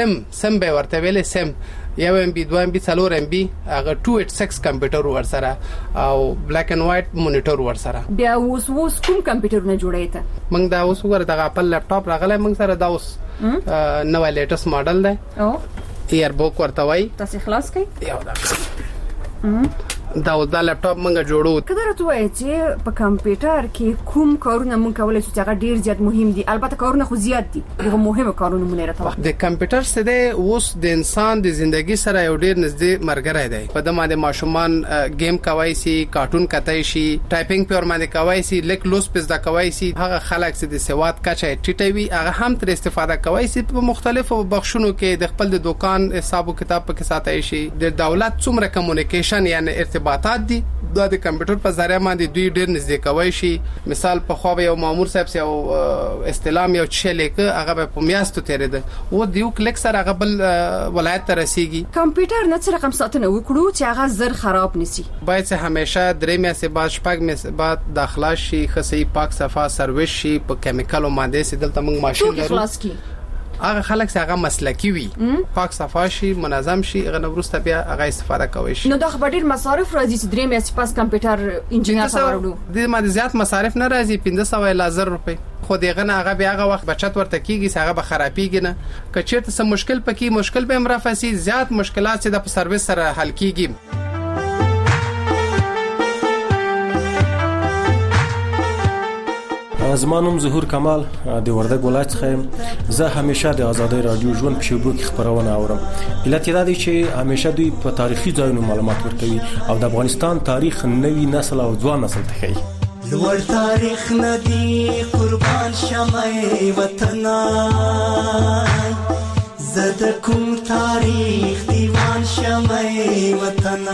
سم به ورته ویل سم یو ام بي 2 ام بي 4 ام بي هغه 286 کمپیوټر ور سره او بلیک اینڈ وایټ مانیټر ور سره. بیا اوس کوم کمپیوټرونه جوړی ته موږ دا اوس وګوره د خپل لپټاپ راغلی موږ سره دا اوس نو لیټست ماډل دی او ایئر بوک ورته وای تاسو خلاص کړئ یو دا دا لپټاپ موږ جوړو. کله راته وایي چې په کمپیوټر کې کوم کارونه موږ کولای شو چې هغه ډیر زیات مهم دي؟ البته کارونه خو زیات دي، هغه مهمه کارونه مونږ راته. د کمپیوټر سره اوس د انسان د ژوندۍ سره یو ډیر نږدې مرګره دی. په دمه د ماشومان گیم کوي سي، کارټون کتای شي، ټایپینګ پر باندې کوي سي، لیک لوس پز دا کوي سي. هغه خلک چې د سواد کچه ټیټوي هغه هم تر استفاده کوي سي په مختلفو بخښونو کې د خپل د دکان حساب او کتاب په کې ساتي شي. د دولت څومره کمیونیکیشن یعنی ارتباطات دي د کمپیوټر په ذریعہ باندې دوی ډیر نږدې کوي شي. مثال په خو یو مامور صاحب سي او استلام یو چې لیک هغه په میاشتو تیرېده و دیو کلیک سره هغه بل ولایت ته رسیږي. کمپیوټر نه څه رقم ساتنه وکړو چې هغه زر خراب نشي. باید چې همیشه درې میاشتې بعد شپږ میاشتې بعد داخله شي، خصي پاک صفه سرویس شي، په کیمیکل او ماده سي دلته موږ ماشين لرو. هغه خلک چې هغه مسلکی وي، پاک صفه شي، منظم شي، هغه نورسته بیا هغه استفاده کوي شي. نو دا خبر ډیر مصارف راځي چې درې میاشتې پاس کمپیوټر انجینر سره ورو. د ماده زیات مصارف نه راځي، 1500 الا 1000 روپے. خو دغه نه هغه بیا هغه وخت بچت ورته کیږي چې هغه به خرابېږي نه. کچېرته سم مشکل پکې مشکل به امرافسي زیات مشکلات چې د سرویس سره حل کیږي. زمانم ظهور کمال د وردګ ولایت څخه. زه همیشه د آزادۍ رادیو ژوند په شبکو کې خبرونه اورم. علت دا دی چې همیشه دوی په تاریخي ځایونو معلومات ورکوي او د افغانستان تاریخ نوی نسل او ځوان نسل ته ښيي. لوړ تاریخ ندی قربان شمه وطن زد کوم تاریخ دیوان شمه وطن.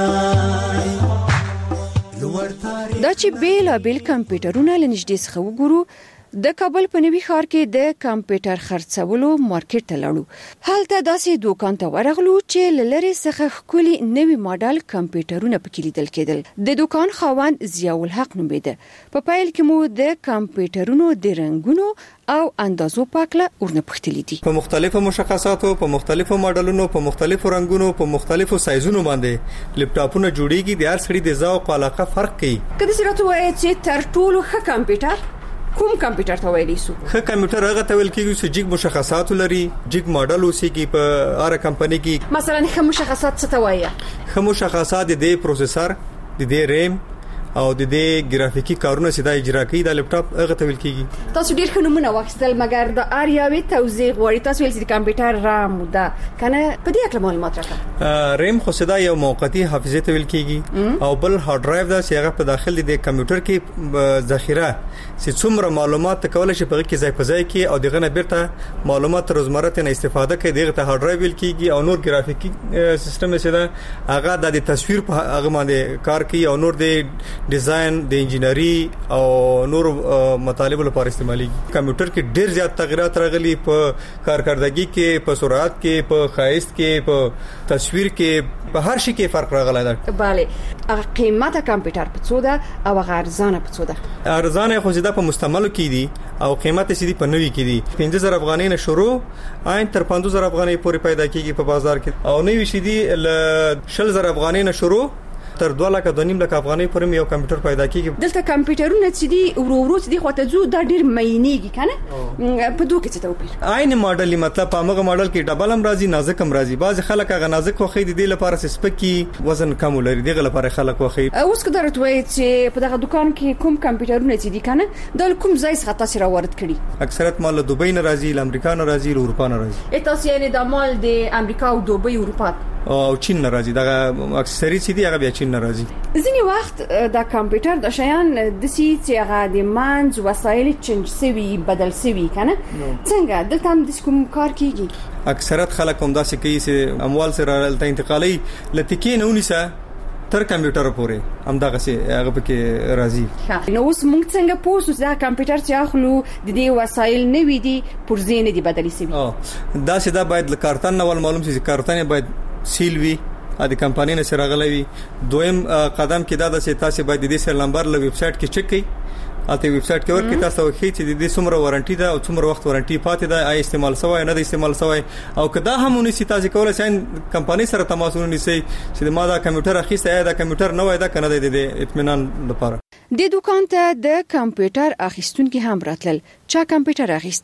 دا چې بیل کمپیوټرونه لنږدې څخه وګورو، د کابل په نوي ښار کې د کمپیوټر خرڅولو مارکیټ ته لاړو. هلته داسې دوکان ته ورغلو چې لری څخه خولي نوي ماډل کمپیوټرونه پکې لیدل کېدل. د دوکان خاوند ضیاء الحق نومېده. په پایل کې مو د کمپیوټرونو د رنگونو او اندازو پاکله ورنه پختلې دي. په مختلفو مشخصاتو، په مختلفو ماډلونو، په مختلفو رنگونو، په مختلفو سایزونو باندې لپټاپونه جوړیږي. د هر سړي د ذوق او علاقه فرق کوي. کله چې راته وایي چې تر ټولو ښه کمپیوټر کوم کمپیوټر ته ویلی سو؟ ښه کمپیوټر هغه ته ویل کېږي چې جګ مشخصات لري، جګ ماډل اوسېږي په هر کمپنۍ کې. مثلا ښه مشخصات څه ته وایي؟ ښه مشخصات د پروسیسور، د ریم او د دې ګرافیکي کارونه چې دا اجرا کوي. د لپټاپ هغه ته ویل کېږي. تاسو ډیر ښه نومونه واخیستل، مګر د اریاوي توضیح غواړي. تاسو ویل چې کمپیوټر رام ده کنه، په دې اړه معلومات راکړه. ریم خو صدا یو موقتی حافظه ته ویل کېږي او بل هارد ډرایو دا چې هغه په داخل د کمپیوټر کې ذخیره چې څومره معلومات کولای شي په کې ځای په ځای کې او دغه نه بیرته معلومات روزمره ته استفاده کوي. دغه ته هارد ډرایو ویل کېږي. او نور ګرافیکي سیستم چې دا هغه د تصویر په هغه باندې کار کوي او نور د ډیزاین، د انجینری او نور مطالب لپاره استعمالي. کمپیوټر کې ډیر زیات تغیرات راغلي په کارکردګي کې، په سرعت کې، په ښایست کې، په تصویر کې، په هر شي کې فرق راغلی دی. bale هغه قیمته کمپیوټر په څو ده او هغه ارزانه په څو ده؟ ارزانه خو زیاده په مستعملو کې دي او قیمت یې په نوي کې دي. 15000 افغانۍ نه شروع عین تر 15000 افغانۍ پورې پیدا کیږي په بازار کې. او نوي شي دي ل 10000 افغانۍ نه شروع تر 2,200,000 افغانۍ پورې یو کمپیوټر پیدا کیږي. دلته کمپیوټرونه چې دي ورو چې دي خواته زو دا ډیر مینیږي کنه، په دوه کې څه توپیر؟ عین ماډل مطلب په هغه ماډل کې ډبل هم راځي، نازک هم راځي. بعض خلک هغه نازک خوخي دي لپاره سپکی وزن کم لري، دغه لپاره خلک خوخي. اوس که درته وایي چې په دغه دکان کې کوم کمپیوټرونه چې دي کنه د کوم ځای څخه تاسو راوړت کړي؟ اکثریت مال له دوبۍ نه راځي، له امریکا نه راځي، له اروپا نه راځي. تاسو یې د مال د امریکا او دوبۍ اروپا او چین نه راځي. دا اکثری چې دي هغه بیا چین نه راځي. ځینې وخت د کمپیوټر د شیان د سي چې هغه د منځ وسایل چینج سوي، بدل سوي کنه، څنګه دلته هم د کوم کار کیږي؟ اکثریت خلک هم داسې کوي چې اموال سره دلته انتقالي لته نه ونیسه تر کمپیوټر پورې هم دغه سي هغه پکې راځي. نو اوس موږ څنګه پوسو چې دا کمپیوټر چې اخلو د دې وسایل نه وي دي پرځین دي بدلی سوي؟ دا چې دا باید له کارتن نو معلوم شي چې کارتن باید سیل وي د کمپنۍ نه سره غلوي. دویم قدم کې دا د تاسو باید د دې سر نمبر له ویب سټ کې چک کړئ. اته ویب سټ کې ورکې تاسو وخی چې د دې څومره وارنټي ده او څومره وخت وارنټي پاتې ده، آی استعمال سوی نه ده استعمال سوی. او کدا هم ونیسي تاسو کولای شئ کمپنۍ سره تماس ونیسئ چې ما دا کمپیوټر اخیسته یا دا کمپیوټر نه وای دا کنه د اطمینان لپاره. د دوکان ته د کمپیوټر اخیستونکو هم راتلل. چا کمپیوټر اخیست؟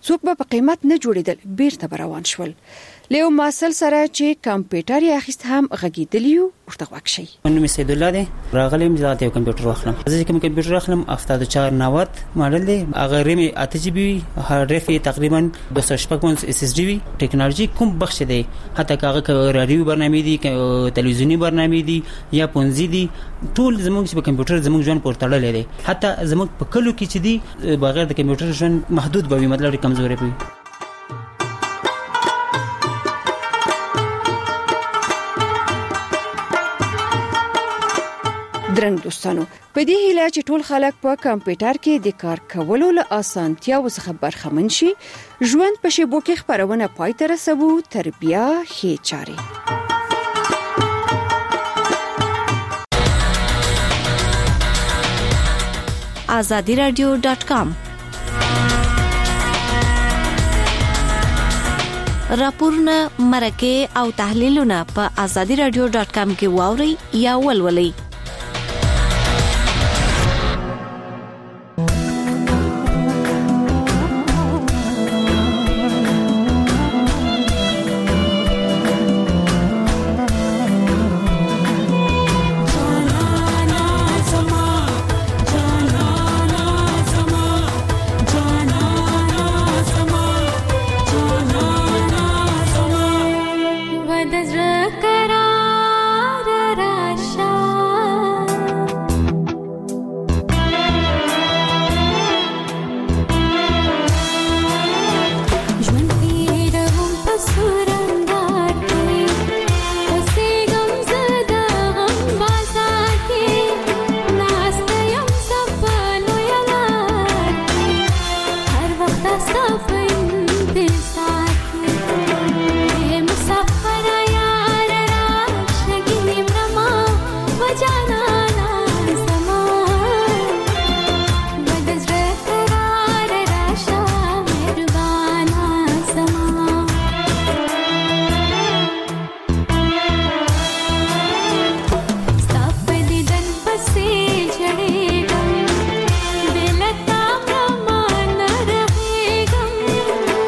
څوک به په قیمت نه جوړیدل بیرته روان شول. لیو ماسل سره چې کمپیوټر یې اخیست هم غږیدلیو ورته وکشي. نو سید الله دی راغلم ځات یو کمپیوټر واخلم. زه کوم کمپیوټر اخلم 7490 ماډل دی. هغه ریم 8 جی بی هارد ډرایو تقریبا 256 اس اس ډی وی. ټیکنالوژي کوم بخش دی حتی هغه رادیو برنامه دي تلویزیونی برنامه دي یا پونزي دي ټول زموږ په کمپیوټر زموږ ژوند پورې تړلې دي. حتی زموږ په کلو کې چې دي بغیر د کمپیوټر ژوند محدود به وي مطلب کمزوري وي. درنګ دوستانو په دې هیله چې ټول خلک په کمپیوټر کې د کار کولو له اسانتیاو څخه برخمن شي ژوند په شیبو کې خبرونه پای ته رسوو تر بیا ښې چارې. azadiradio.com راپورونه مرکه او تحلیلونه په azadiradio.com کې واوري یا ولولئ.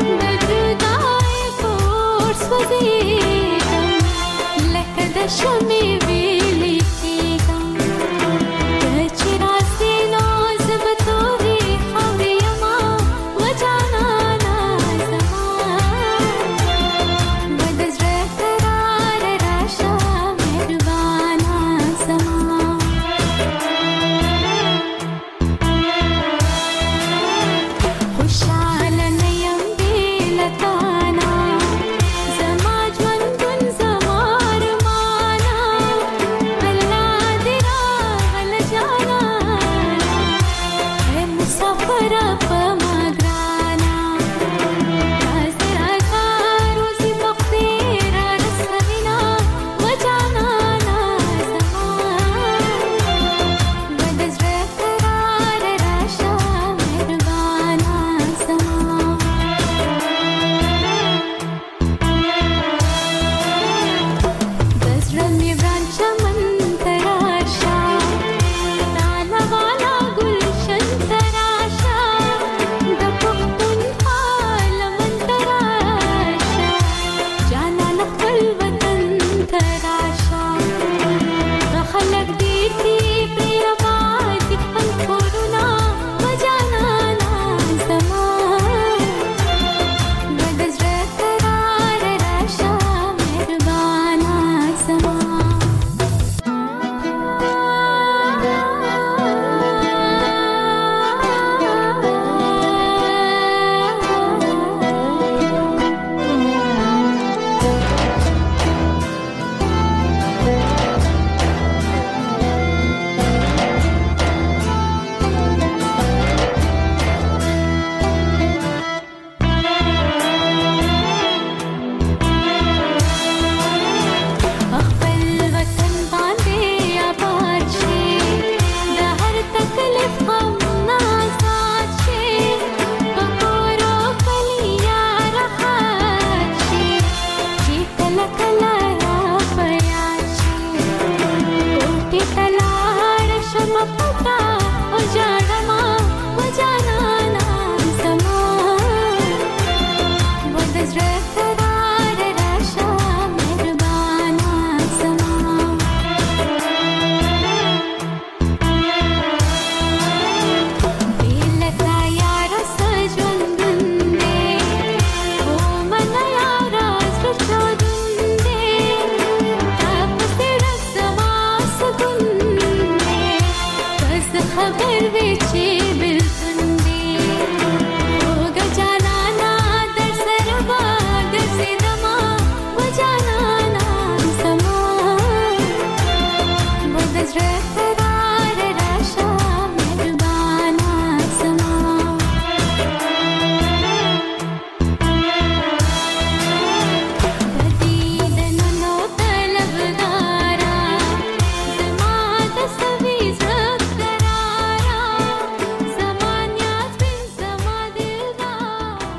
Show me